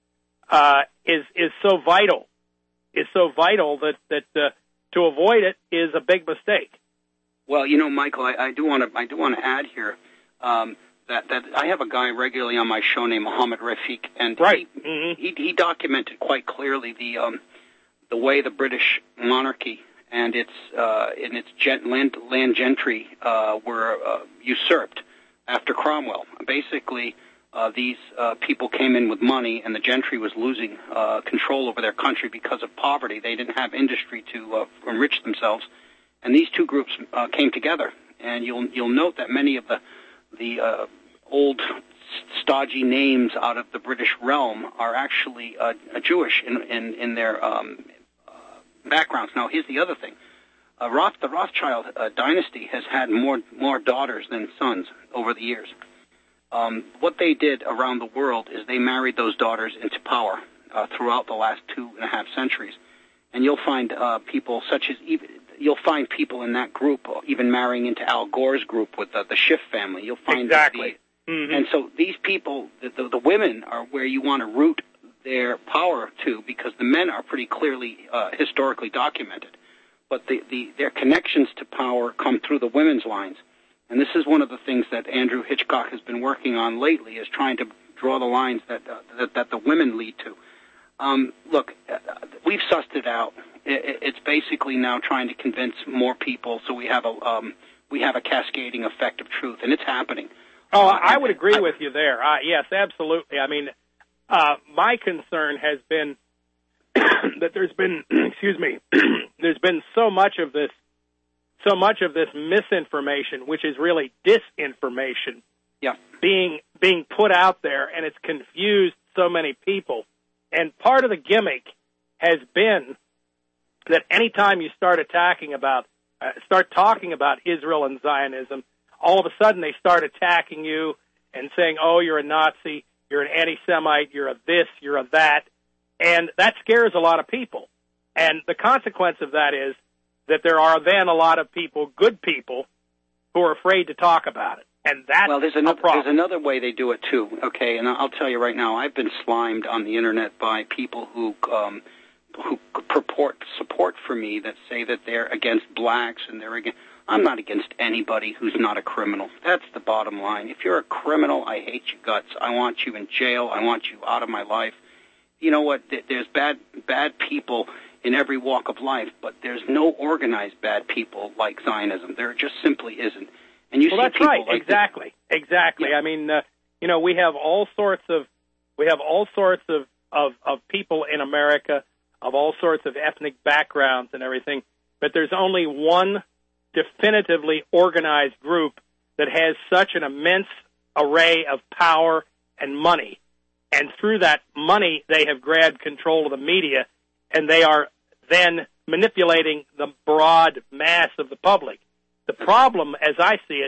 Speaker 1: uh, is is so vital is so vital that that uh, to avoid it is a big mistake.
Speaker 2: Well, you know, Michael, I, I do want to I do want to add here um, that that I have a guy regularly on my show named Mohammed Rafiq, and
Speaker 1: right.
Speaker 2: he,
Speaker 1: mm-hmm.
Speaker 2: he he documented quite clearly the um, the way the British monarchy and its uh, and its gent, land, land gentry uh, were uh, usurped after Cromwell. Basically, uh, these uh, people came in with money, and the gentry was losing uh, control over their country because of poverty. They didn't have industry to uh, enrich themselves, and these two groups uh, came together. And you'll you'll note that many of the the uh, old stodgy names out of the British realm are actually uh, Jewish in in, in their um, uh, backgrounds. Now, here's the other thing: uh, Roth, the Rothschild uh, dynasty has had more more daughters than sons over the years. Um, what they did around the world is they married those daughters into power uh, throughout the last two and a half centuries, and you'll find uh, people such as even. You'll find people in that group even marrying into Al Gore's group with the, the Schiff family. You'll find
Speaker 1: exactly.
Speaker 2: The,
Speaker 1: mm-hmm.
Speaker 2: And so these people, the, the, the women, are where you want to root their power to, because the men are pretty clearly uh, historically documented. But the, the, their connections to power come through the women's lines. And this is one of the things that Andrew Hitchcock has been working on lately, is trying to draw the lines that uh, that, that the women lead to. Um, look, uh, we've sussed it out. It's basically now trying to convince more people, so we have a um, we have a cascading effect of truth, and it's happening.
Speaker 1: Oh, I would agree with you there. Uh, yes, absolutely. I mean, uh, my concern has been that there's been, excuse me, there's been so much of this, so much of this misinformation, which is really disinformation,
Speaker 2: yeah,
Speaker 1: being being put out there, and it's confused so many people. And part of the gimmick has been that anytime you start attacking about, uh, start talking about Israel and Zionism, all of a sudden they start attacking you and saying, oh, you're a Nazi, you're an anti-Semite, you're a this, you're a that. And that scares a lot of people. And the consequence of that is that there are then a lot of people, good people, who are afraid to talk about it. And that's
Speaker 2: well, there's
Speaker 1: a
Speaker 2: another,
Speaker 1: problem.
Speaker 2: There's another way they do it, too, okay? And I'll tell you right now, I've been slimed on the Internet by people who um, who purport support for me that say that they're against blacks and they're against... I'm not against anybody who's not a criminal. That's the bottom line. If you're a criminal, I hate your guts. I want you in jail. I want you out of my life. You know what? There's bad bad people in every walk of life, but there's no organized bad people like Zionism. There just simply isn't. And you
Speaker 1: well,
Speaker 2: see
Speaker 1: that's
Speaker 2: people
Speaker 1: right.
Speaker 2: like
Speaker 1: exactly,
Speaker 2: this.
Speaker 1: exactly.
Speaker 2: Yeah.
Speaker 1: I mean, uh, you know, we have all sorts of we have all sorts of, of of people in America of all sorts of ethnic backgrounds and everything, but there's only one definitively organized group that has such an immense array of power and money, and through that money, they have grabbed control of the media, and they are then manipulating the broad mass of the public. The problem, as I see it,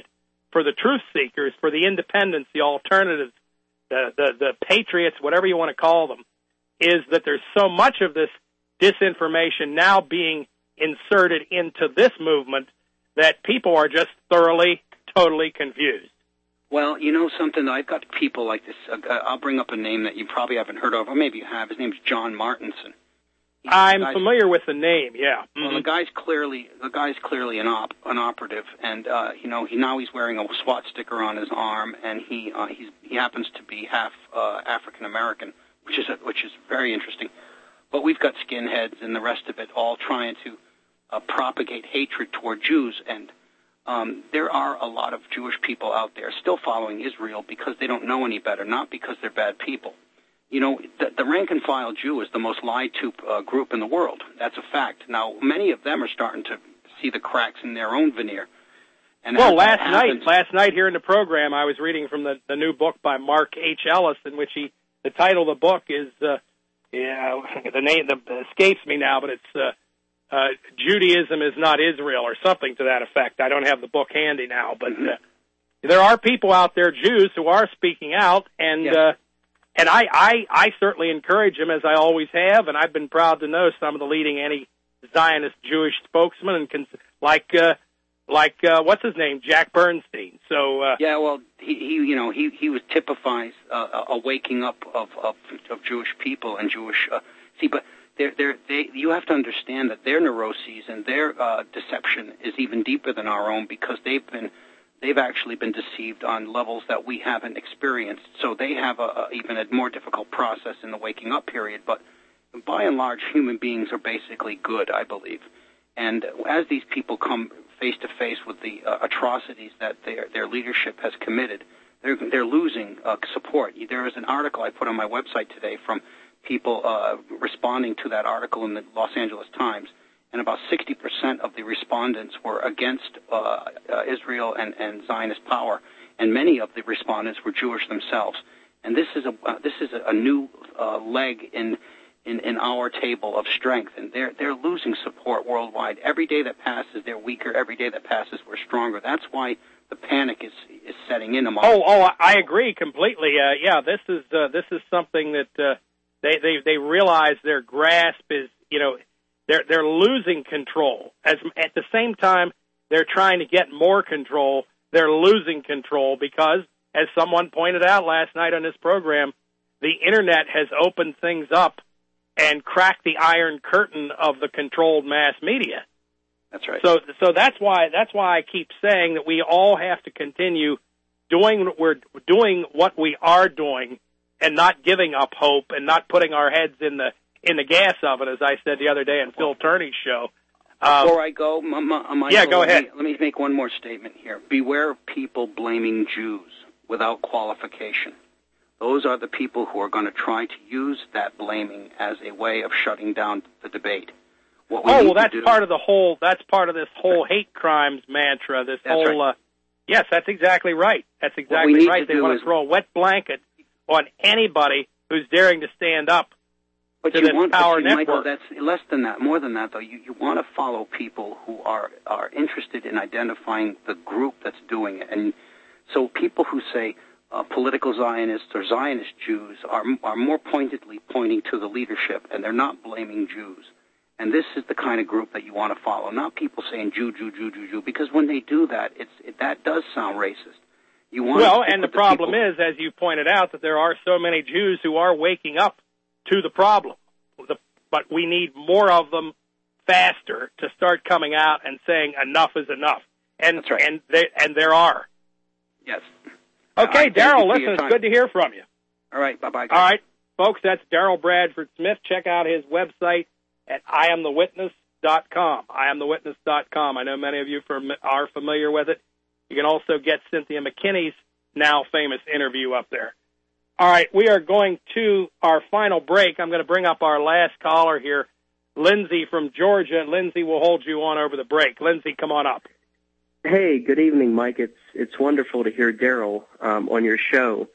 Speaker 1: for the truth seekers, for the independents, the alternatives, the, the, the patriots, whatever you want to call them, is that there's so much of this disinformation now being inserted into this movement that people are just thoroughly, totally confused.
Speaker 2: Well, you know something? I've got people like this. Uh, I'll bring up a name that you probably haven't heard of, or maybe you have. His name's John Martinson. He's
Speaker 1: I'm
Speaker 2: guy's,
Speaker 1: familiar with the name, yeah. Mm-hmm.
Speaker 2: Well, the guy's clearly the guy's clearly an op, an operative, and uh, you know he now he's wearing a SWAT sticker on his arm, and he uh, he's, he happens to be half uh, African American, which is a, which is very interesting. But we've got skinheads and the rest of it all trying to uh, propagate hatred toward Jews, and Um, there are a lot of Jewish people out there still following Israel because they don't know any better, not because they're bad people. You know, the, the rank-and-file Jew is the most lied-to uh, group in the world. That's a fact. Now, many of them are starting to see the cracks in their own veneer. And
Speaker 1: well, last
Speaker 2: happens,
Speaker 1: night, last night here in the program, I was reading from the, the new book by Mark H. Ellis, in which he, the title of the book is, uh, yeah, the name the, escapes me now, but it's uh, uh, Judaism is not Israel, or something to that effect. I don't have the book handy now, but uh, there are people out there, Jews, who are speaking out, and
Speaker 2: yes.
Speaker 1: uh, and I, I, I certainly encourage them, as I always have, and I've been proud to know some of the leading anti-Zionist Jewish spokesmen, and cons- like. Uh, Like uh, what's his name, Jack Bernstein. So uh,
Speaker 2: yeah, well, he, he you know he he was typifies uh, a waking up of, of of Jewish people and Jewish. Uh, see, but they're they're they you have to understand that their neuroses and their uh, deception is even deeper than our own, because they've been they've actually been deceived on levels that we haven't experienced. So they have a, a even a more difficult process in the waking up period. But by and large, human beings are basically good, I believe. And as these people come face to face with the uh, atrocities that their their leadership has committed, they're they're losing uh, support. There is an article I put on my website today from people uh, responding to that article in the Los Angeles Times, and about sixty percent of the respondents were against uh, uh, Israel and, and Zionist power, and many of the respondents were Jewish themselves. And this is a uh, this is a, a new uh, leg in. In, in our table of strength, and they're they're losing support worldwide. Every day that passes, they're weaker. Every day that passes, we're stronger. That's why the panic is is setting in among.
Speaker 1: Oh, oh, I agree completely. Uh, yeah, this is uh, this is something that uh, they they they realize their grasp is, you know, they're they're losing control. As at the same time, they're trying to get more control. They're losing control because, as someone pointed out last night on this program, the internet has opened things up and crack the iron curtain of the controlled mass media.
Speaker 2: That's right.
Speaker 1: So, so that's why that's why I keep saying that we all have to continue doing what we're doing what we are doing, and not giving up hope, and not putting our heads in the in the gas oven, as I said the other day on Phil Turney's show. Um,
Speaker 2: Before I go, M- M- Michael,
Speaker 1: yeah, go ahead.
Speaker 2: Let me, let me make one more statement here. Beware of people blaming Jews without qualification. Those are the people who are going to try to use that blaming as a way of shutting down the debate. What we
Speaker 1: oh,
Speaker 2: need
Speaker 1: well, that's
Speaker 2: to do,
Speaker 1: part of the whole. That's part of this whole hate crimes mantra. This
Speaker 2: That's
Speaker 1: whole.
Speaker 2: right.
Speaker 1: Uh, yes, that's exactly right. That's
Speaker 2: we
Speaker 1: exactly
Speaker 2: need
Speaker 1: right.
Speaker 2: to
Speaker 1: They
Speaker 2: do
Speaker 1: want
Speaker 2: is-
Speaker 1: to throw a wet blanket on anybody who's daring to stand up
Speaker 2: But
Speaker 1: to
Speaker 2: you
Speaker 1: this
Speaker 2: want,
Speaker 1: power
Speaker 2: but see, Michael,
Speaker 1: network.
Speaker 2: that's less than that, more than that, though. You, you want to follow people who are, are interested in identifying the group that's doing it. And so people who say uh, political Zionists or Zionist Jews are, are more pointedly pointing to the leadership, and they're not blaming Jews. And this is the kind of group that you want to follow, not people saying Jew, Jew, Jew, Jew, Jew, because when they do that, it's it, that does sound racist. You want
Speaker 1: Well,
Speaker 2: to stick
Speaker 1: and the
Speaker 2: with
Speaker 1: problem
Speaker 2: people-
Speaker 1: is, as you pointed out, that there are so many Jews who are waking up to the problem. The, but we need more of them faster to start coming out and saying enough is enough. And
Speaker 2: That's right.
Speaker 1: and they, and there are.
Speaker 2: Yes.
Speaker 1: Okay,
Speaker 2: All right, thank you
Speaker 1: Daryl,
Speaker 2: for
Speaker 1: listen,
Speaker 2: your
Speaker 1: it's
Speaker 2: time.
Speaker 1: good to hear from you.
Speaker 2: All right, bye-bye.
Speaker 1: All right, folks, that's Daryl Bradford Smith. Check out his website at I am the witness dot com. I am the witness dot com. I know many of you from, are familiar with it. You can also get Cynthia McKinney's now famous interview up there. All right, we are going to our final break. I'm going to bring up our last caller here, Lindsay from Georgia. Lindsay, will hold you on over the break. Lindsay, come on up.
Speaker 3: Hey, good evening, Mike. It's it's wonderful to hear Daryl um, on your show.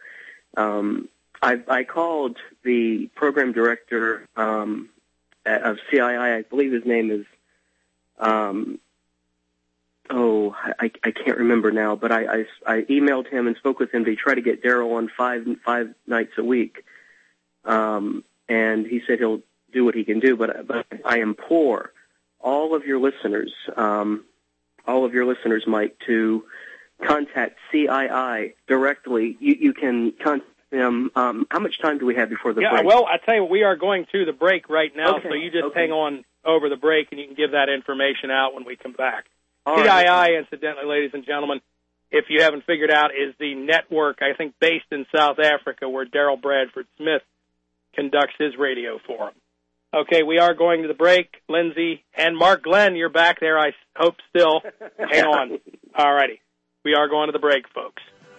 Speaker 3: Um, I, I called the program director um, of C I I. I believe his name is um, oh, I, I can't remember now, but I, I, I emailed him and spoke with him to try to get Daryl on five five nights a week. Um, and he said he'll do what he can do, but, but I implore all of your listeners, um, all of your listeners, Mike, to contact C I I directly. You, you can contact them. Um, how much time do we have before the
Speaker 1: yeah,
Speaker 3: break?
Speaker 1: Well, I tell you what, we are going to the break right now,
Speaker 3: Okay,
Speaker 1: so you just
Speaker 3: okay.
Speaker 1: hang on over the break, and you can give that information out when we come back.
Speaker 3: All
Speaker 1: C I I,
Speaker 3: right.
Speaker 1: incidentally, ladies and gentlemen, if you haven't figured out, is the network, I think, based in South Africa, where Daryl Bradford Smith conducts his radio forum. Okay, we are going to the break. Lindsay and Mark Glenn, you're back there, I hope still. Hang on. All righty. We are going to the break, folks.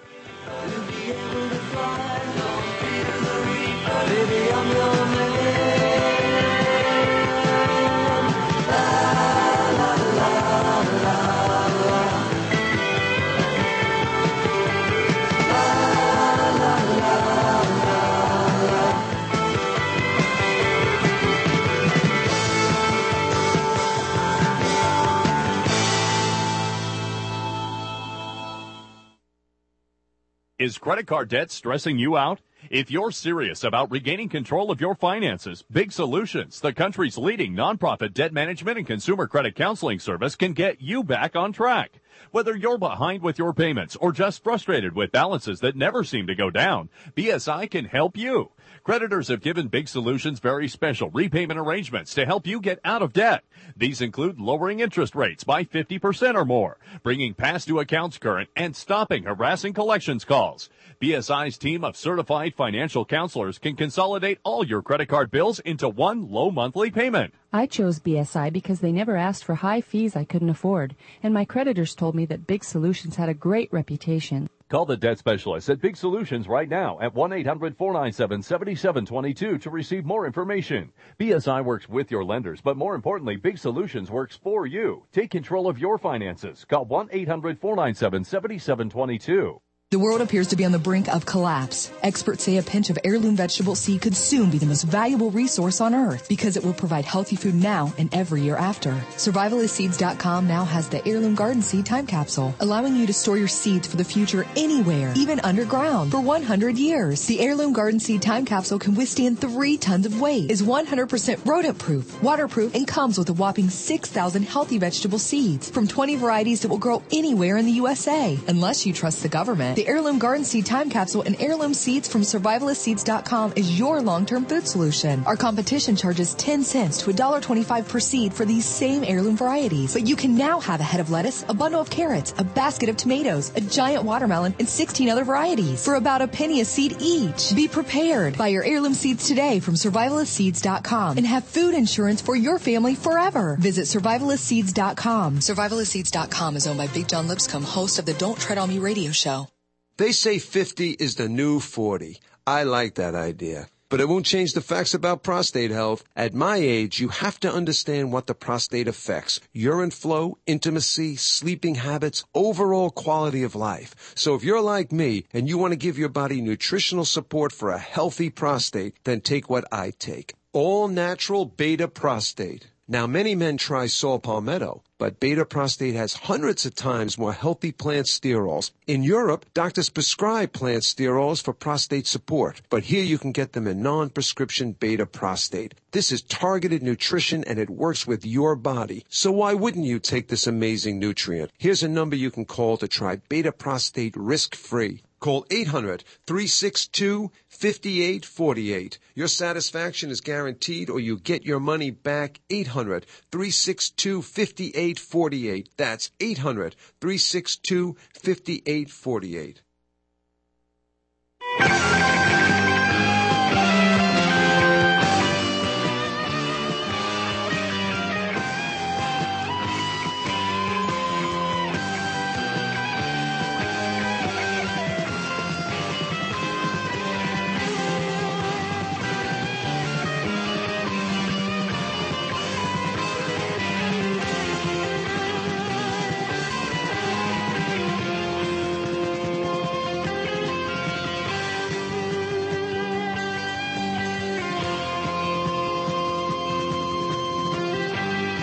Speaker 4: Is credit card debt stressing you out? If you're serious about regaining control of your finances, Big Solutions, the country's leading nonprofit debt management and consumer credit counseling service, can get you back on track. Whether you're behind with your payments or just frustrated with balances that never seem to go down, B S I can help you. Creditors have given Big Solutions very special repayment arrangements to help you get out of debt. These include lowering interest rates by fifty percent or more, bringing past due accounts current, and stopping harassing collections calls. B S I's team of certified financial counselors can consolidate all your credit card bills into one low monthly payment.
Speaker 5: I chose B S I because they never asked for high fees I couldn't afford, and my creditors told me that Big Solutions had a great reputation.
Speaker 4: Call the debt specialist at Big Solutions right now at one eight hundred four nine seven seven seven two two to receive more information. B S I works with your lenders, but more importantly, Big Solutions works for you. Take control of your finances. Call one eight hundred four nine seven seven seven two two.
Speaker 23: The world appears to be on the brink of collapse. Experts say a pinch of heirloom vegetable seed could soon be the most valuable resource on earth because it will provide healthy food now and every year after. Survivalist Seeds dot com now has the Heirloom Garden Seed Time Capsule, allowing you to store your seeds for the future anywhere, even underground, for one hundred years. The Heirloom Garden Seed Time Capsule can withstand three tons of weight, is one hundred percent rodent-proof, waterproof, and comes with a whopping six thousand healthy vegetable seeds from twenty varieties that will grow anywhere in the U S A, unless you trust the government. The Heirloom Garden Seed Time Capsule and heirloom seeds from Survivalist Seeds dot com is your long-term food solution. Our competition charges ten cents to one dollar twenty-five per seed for these same heirloom varieties. But you can now have a head of lettuce, a bundle of carrots, a basket of tomatoes, a giant watermelon, and sixteen other varieties for about a penny a seed each. Be prepared. Buy your heirloom seeds today from Survivalist Seeds dot com and have food insurance for your family forever. Visit Survivalist Seeds dot com. Survivalist Seeds dot com is owned by Big John Lipscomb, host of the Don't Tread on Me radio show.
Speaker 24: They say fifty is the new forty. I like that idea. But it won't change the facts about prostate health. At my age, you have to understand what the prostate affects. Urine flow, intimacy, sleeping habits, overall quality of life. So if you're like me and you want to give your body nutritional support for a healthy prostate, then take what I take. All natural beta prostate. Now, many men try saw palmetto, but beta prostate has hundreds of times more healthy plant sterols. In Europe, doctors prescribe plant sterols for prostate support, but here you can get them in non-prescription beta prostate. This is targeted nutrition and it works with your body. So why wouldn't you take this amazing nutrient? Here's a number you can call to try beta prostate risk-free. Call eight hundred, three six two, five eight four eight. Your satisfaction is guaranteed or you get your money back. eight hundred, three six two, five eight four eight. That's eight hundred, three six two, five eight four eight.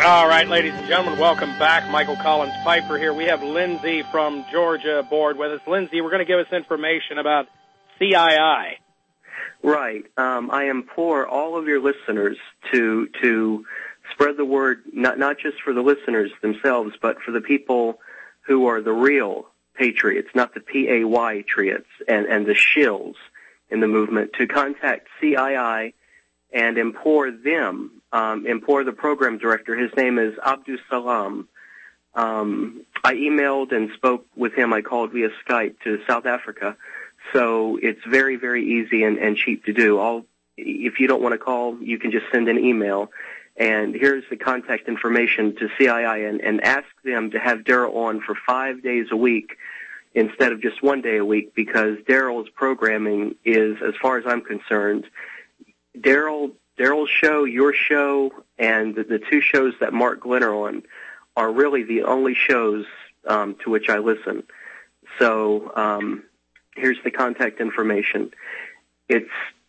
Speaker 1: All right, ladies and gentlemen, welcome back. Michael Collins Piper here. We have Lindsay from Georgia aboard with us. Lindsay, we're going to give us information about C I I.
Speaker 3: Right. Um, I implore all of your listeners to to spread the word, not not just for the listeners themselves, but for the people who are the real patriots, not the P A Y triots and, and the shills in the movement, to contact C I I and implore them, um, implore the program director. His name is Abdus Salam. Um, I emailed and spoke with him. I called via Skype to South Africa. So it's very, very easy and, and cheap to do. All, if you don't want to call, you can just send an email. And here's the contact information to C I I, and, and ask them to have Daryl on for five days a week instead of just one day a week, because Daryl's programming is, as far as I'm concerned, Daryl, Daryl's show, your show, and the, the two shows that Mark Glenn are on are really the only shows um, to which I listen. So um, here's the contact information. It's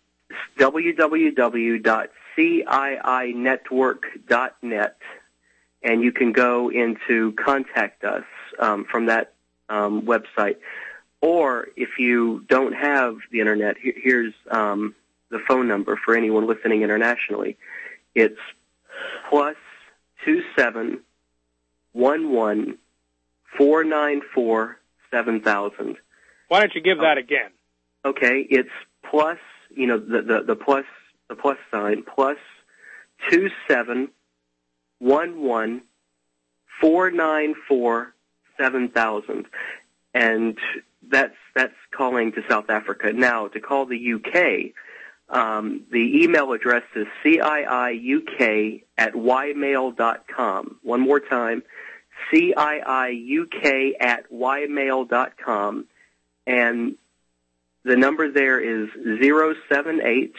Speaker 3: w w w dot c i i network dot net, and you can go into Contact Us um, from that um, website. Or if you don't have the Internet, here, here's um, the phone number for anyone listening internationally. It's plus two seven one one four nine four seven thousand.
Speaker 1: Why don't you give that again?
Speaker 3: Okay, it's plus, you know, the, the, the plus the plus sign, plus two seven one one four nine four seven thousand, and that's that's calling to South Africa. Now, to call the U K, um, the email address is C I I U K at y mail dot com. One more time, C I I U K at y mail dot com, and the number there is zero seven eight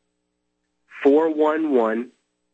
Speaker 3: four one one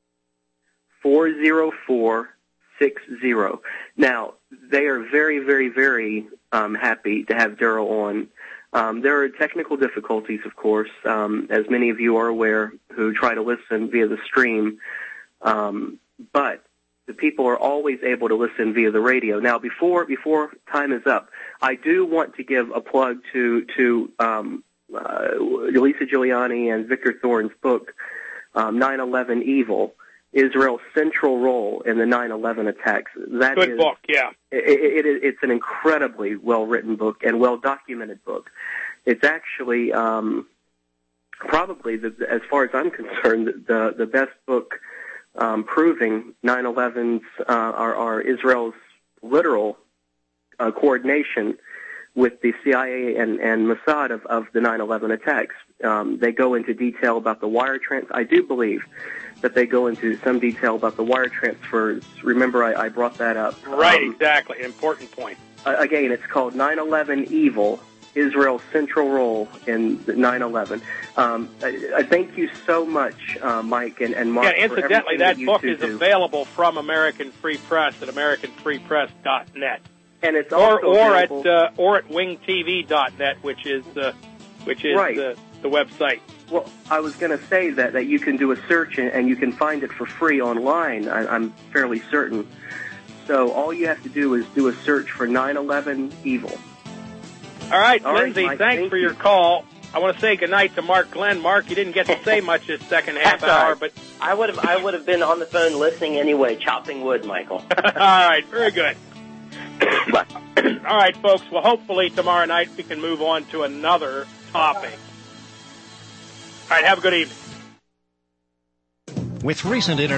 Speaker 3: four zero four six zero. Now, they are very, very, very um, happy to have Daryl on. Um, there are technical difficulties, of course, um, as many of you are aware who try to listen via the stream, um, but the people are always able to listen via the radio. Now, before before time is up, I do want to give a plug to to um, uh, Lisa Giuliani and Victor Thorne's book, um, nine eleven Evil, Israel's Central Role in the nine eleven Attacks. That
Speaker 1: Good
Speaker 3: is,
Speaker 1: book, yeah.
Speaker 3: It, it, it's an incredibly well-written book and well-documented book. It's actually um, probably, the, as far as I'm concerned, the the best book um, proving nine eleven's uh, our, our Israel's literal uh, coordination with the C I A and, and Mossad of, of the nine eleven attacks. Um, they go into detail about the wire trans. I do believe that they go into some detail about the wire transfers. Remember, I, I brought that up.
Speaker 1: Right,
Speaker 3: um,
Speaker 1: exactly. Important point.
Speaker 3: Uh, again, it's called nine eleven Evil, Israel's Central Role in nine eleven. Um, I, I thank you so much, uh, Mike and, and Mark.
Speaker 1: Yeah, incidentally,
Speaker 3: that,
Speaker 1: that book
Speaker 3: is
Speaker 1: do. available from American Free Press at american free press dot net.
Speaker 3: And it's
Speaker 1: or
Speaker 3: also
Speaker 1: or at
Speaker 3: available...
Speaker 1: uh, or at wing t v dot net, which is uh, which is
Speaker 3: right.
Speaker 1: the, the website.
Speaker 3: Well, I was going to say that, that you can do a search and, and you can find it for free online, I, I'm fairly certain. So all you have to do is do a search for nine eleven Evil.
Speaker 1: All right,
Speaker 3: all
Speaker 1: Lindsay,
Speaker 3: right, Mike,
Speaker 1: thanks
Speaker 3: thank
Speaker 1: for
Speaker 3: you.
Speaker 1: your call. I want to say goodnight to Mark Glenn. Mark, you didn't get to say much this second half hour,
Speaker 6: right.
Speaker 1: but
Speaker 6: I would have I would have been on the phone listening anyway, chopping wood, Michael.
Speaker 1: All right, very good. All right, folks. Well, hopefully tomorrow night we can move on to another topic. All right, have a good evening.
Speaker 7: With recent internet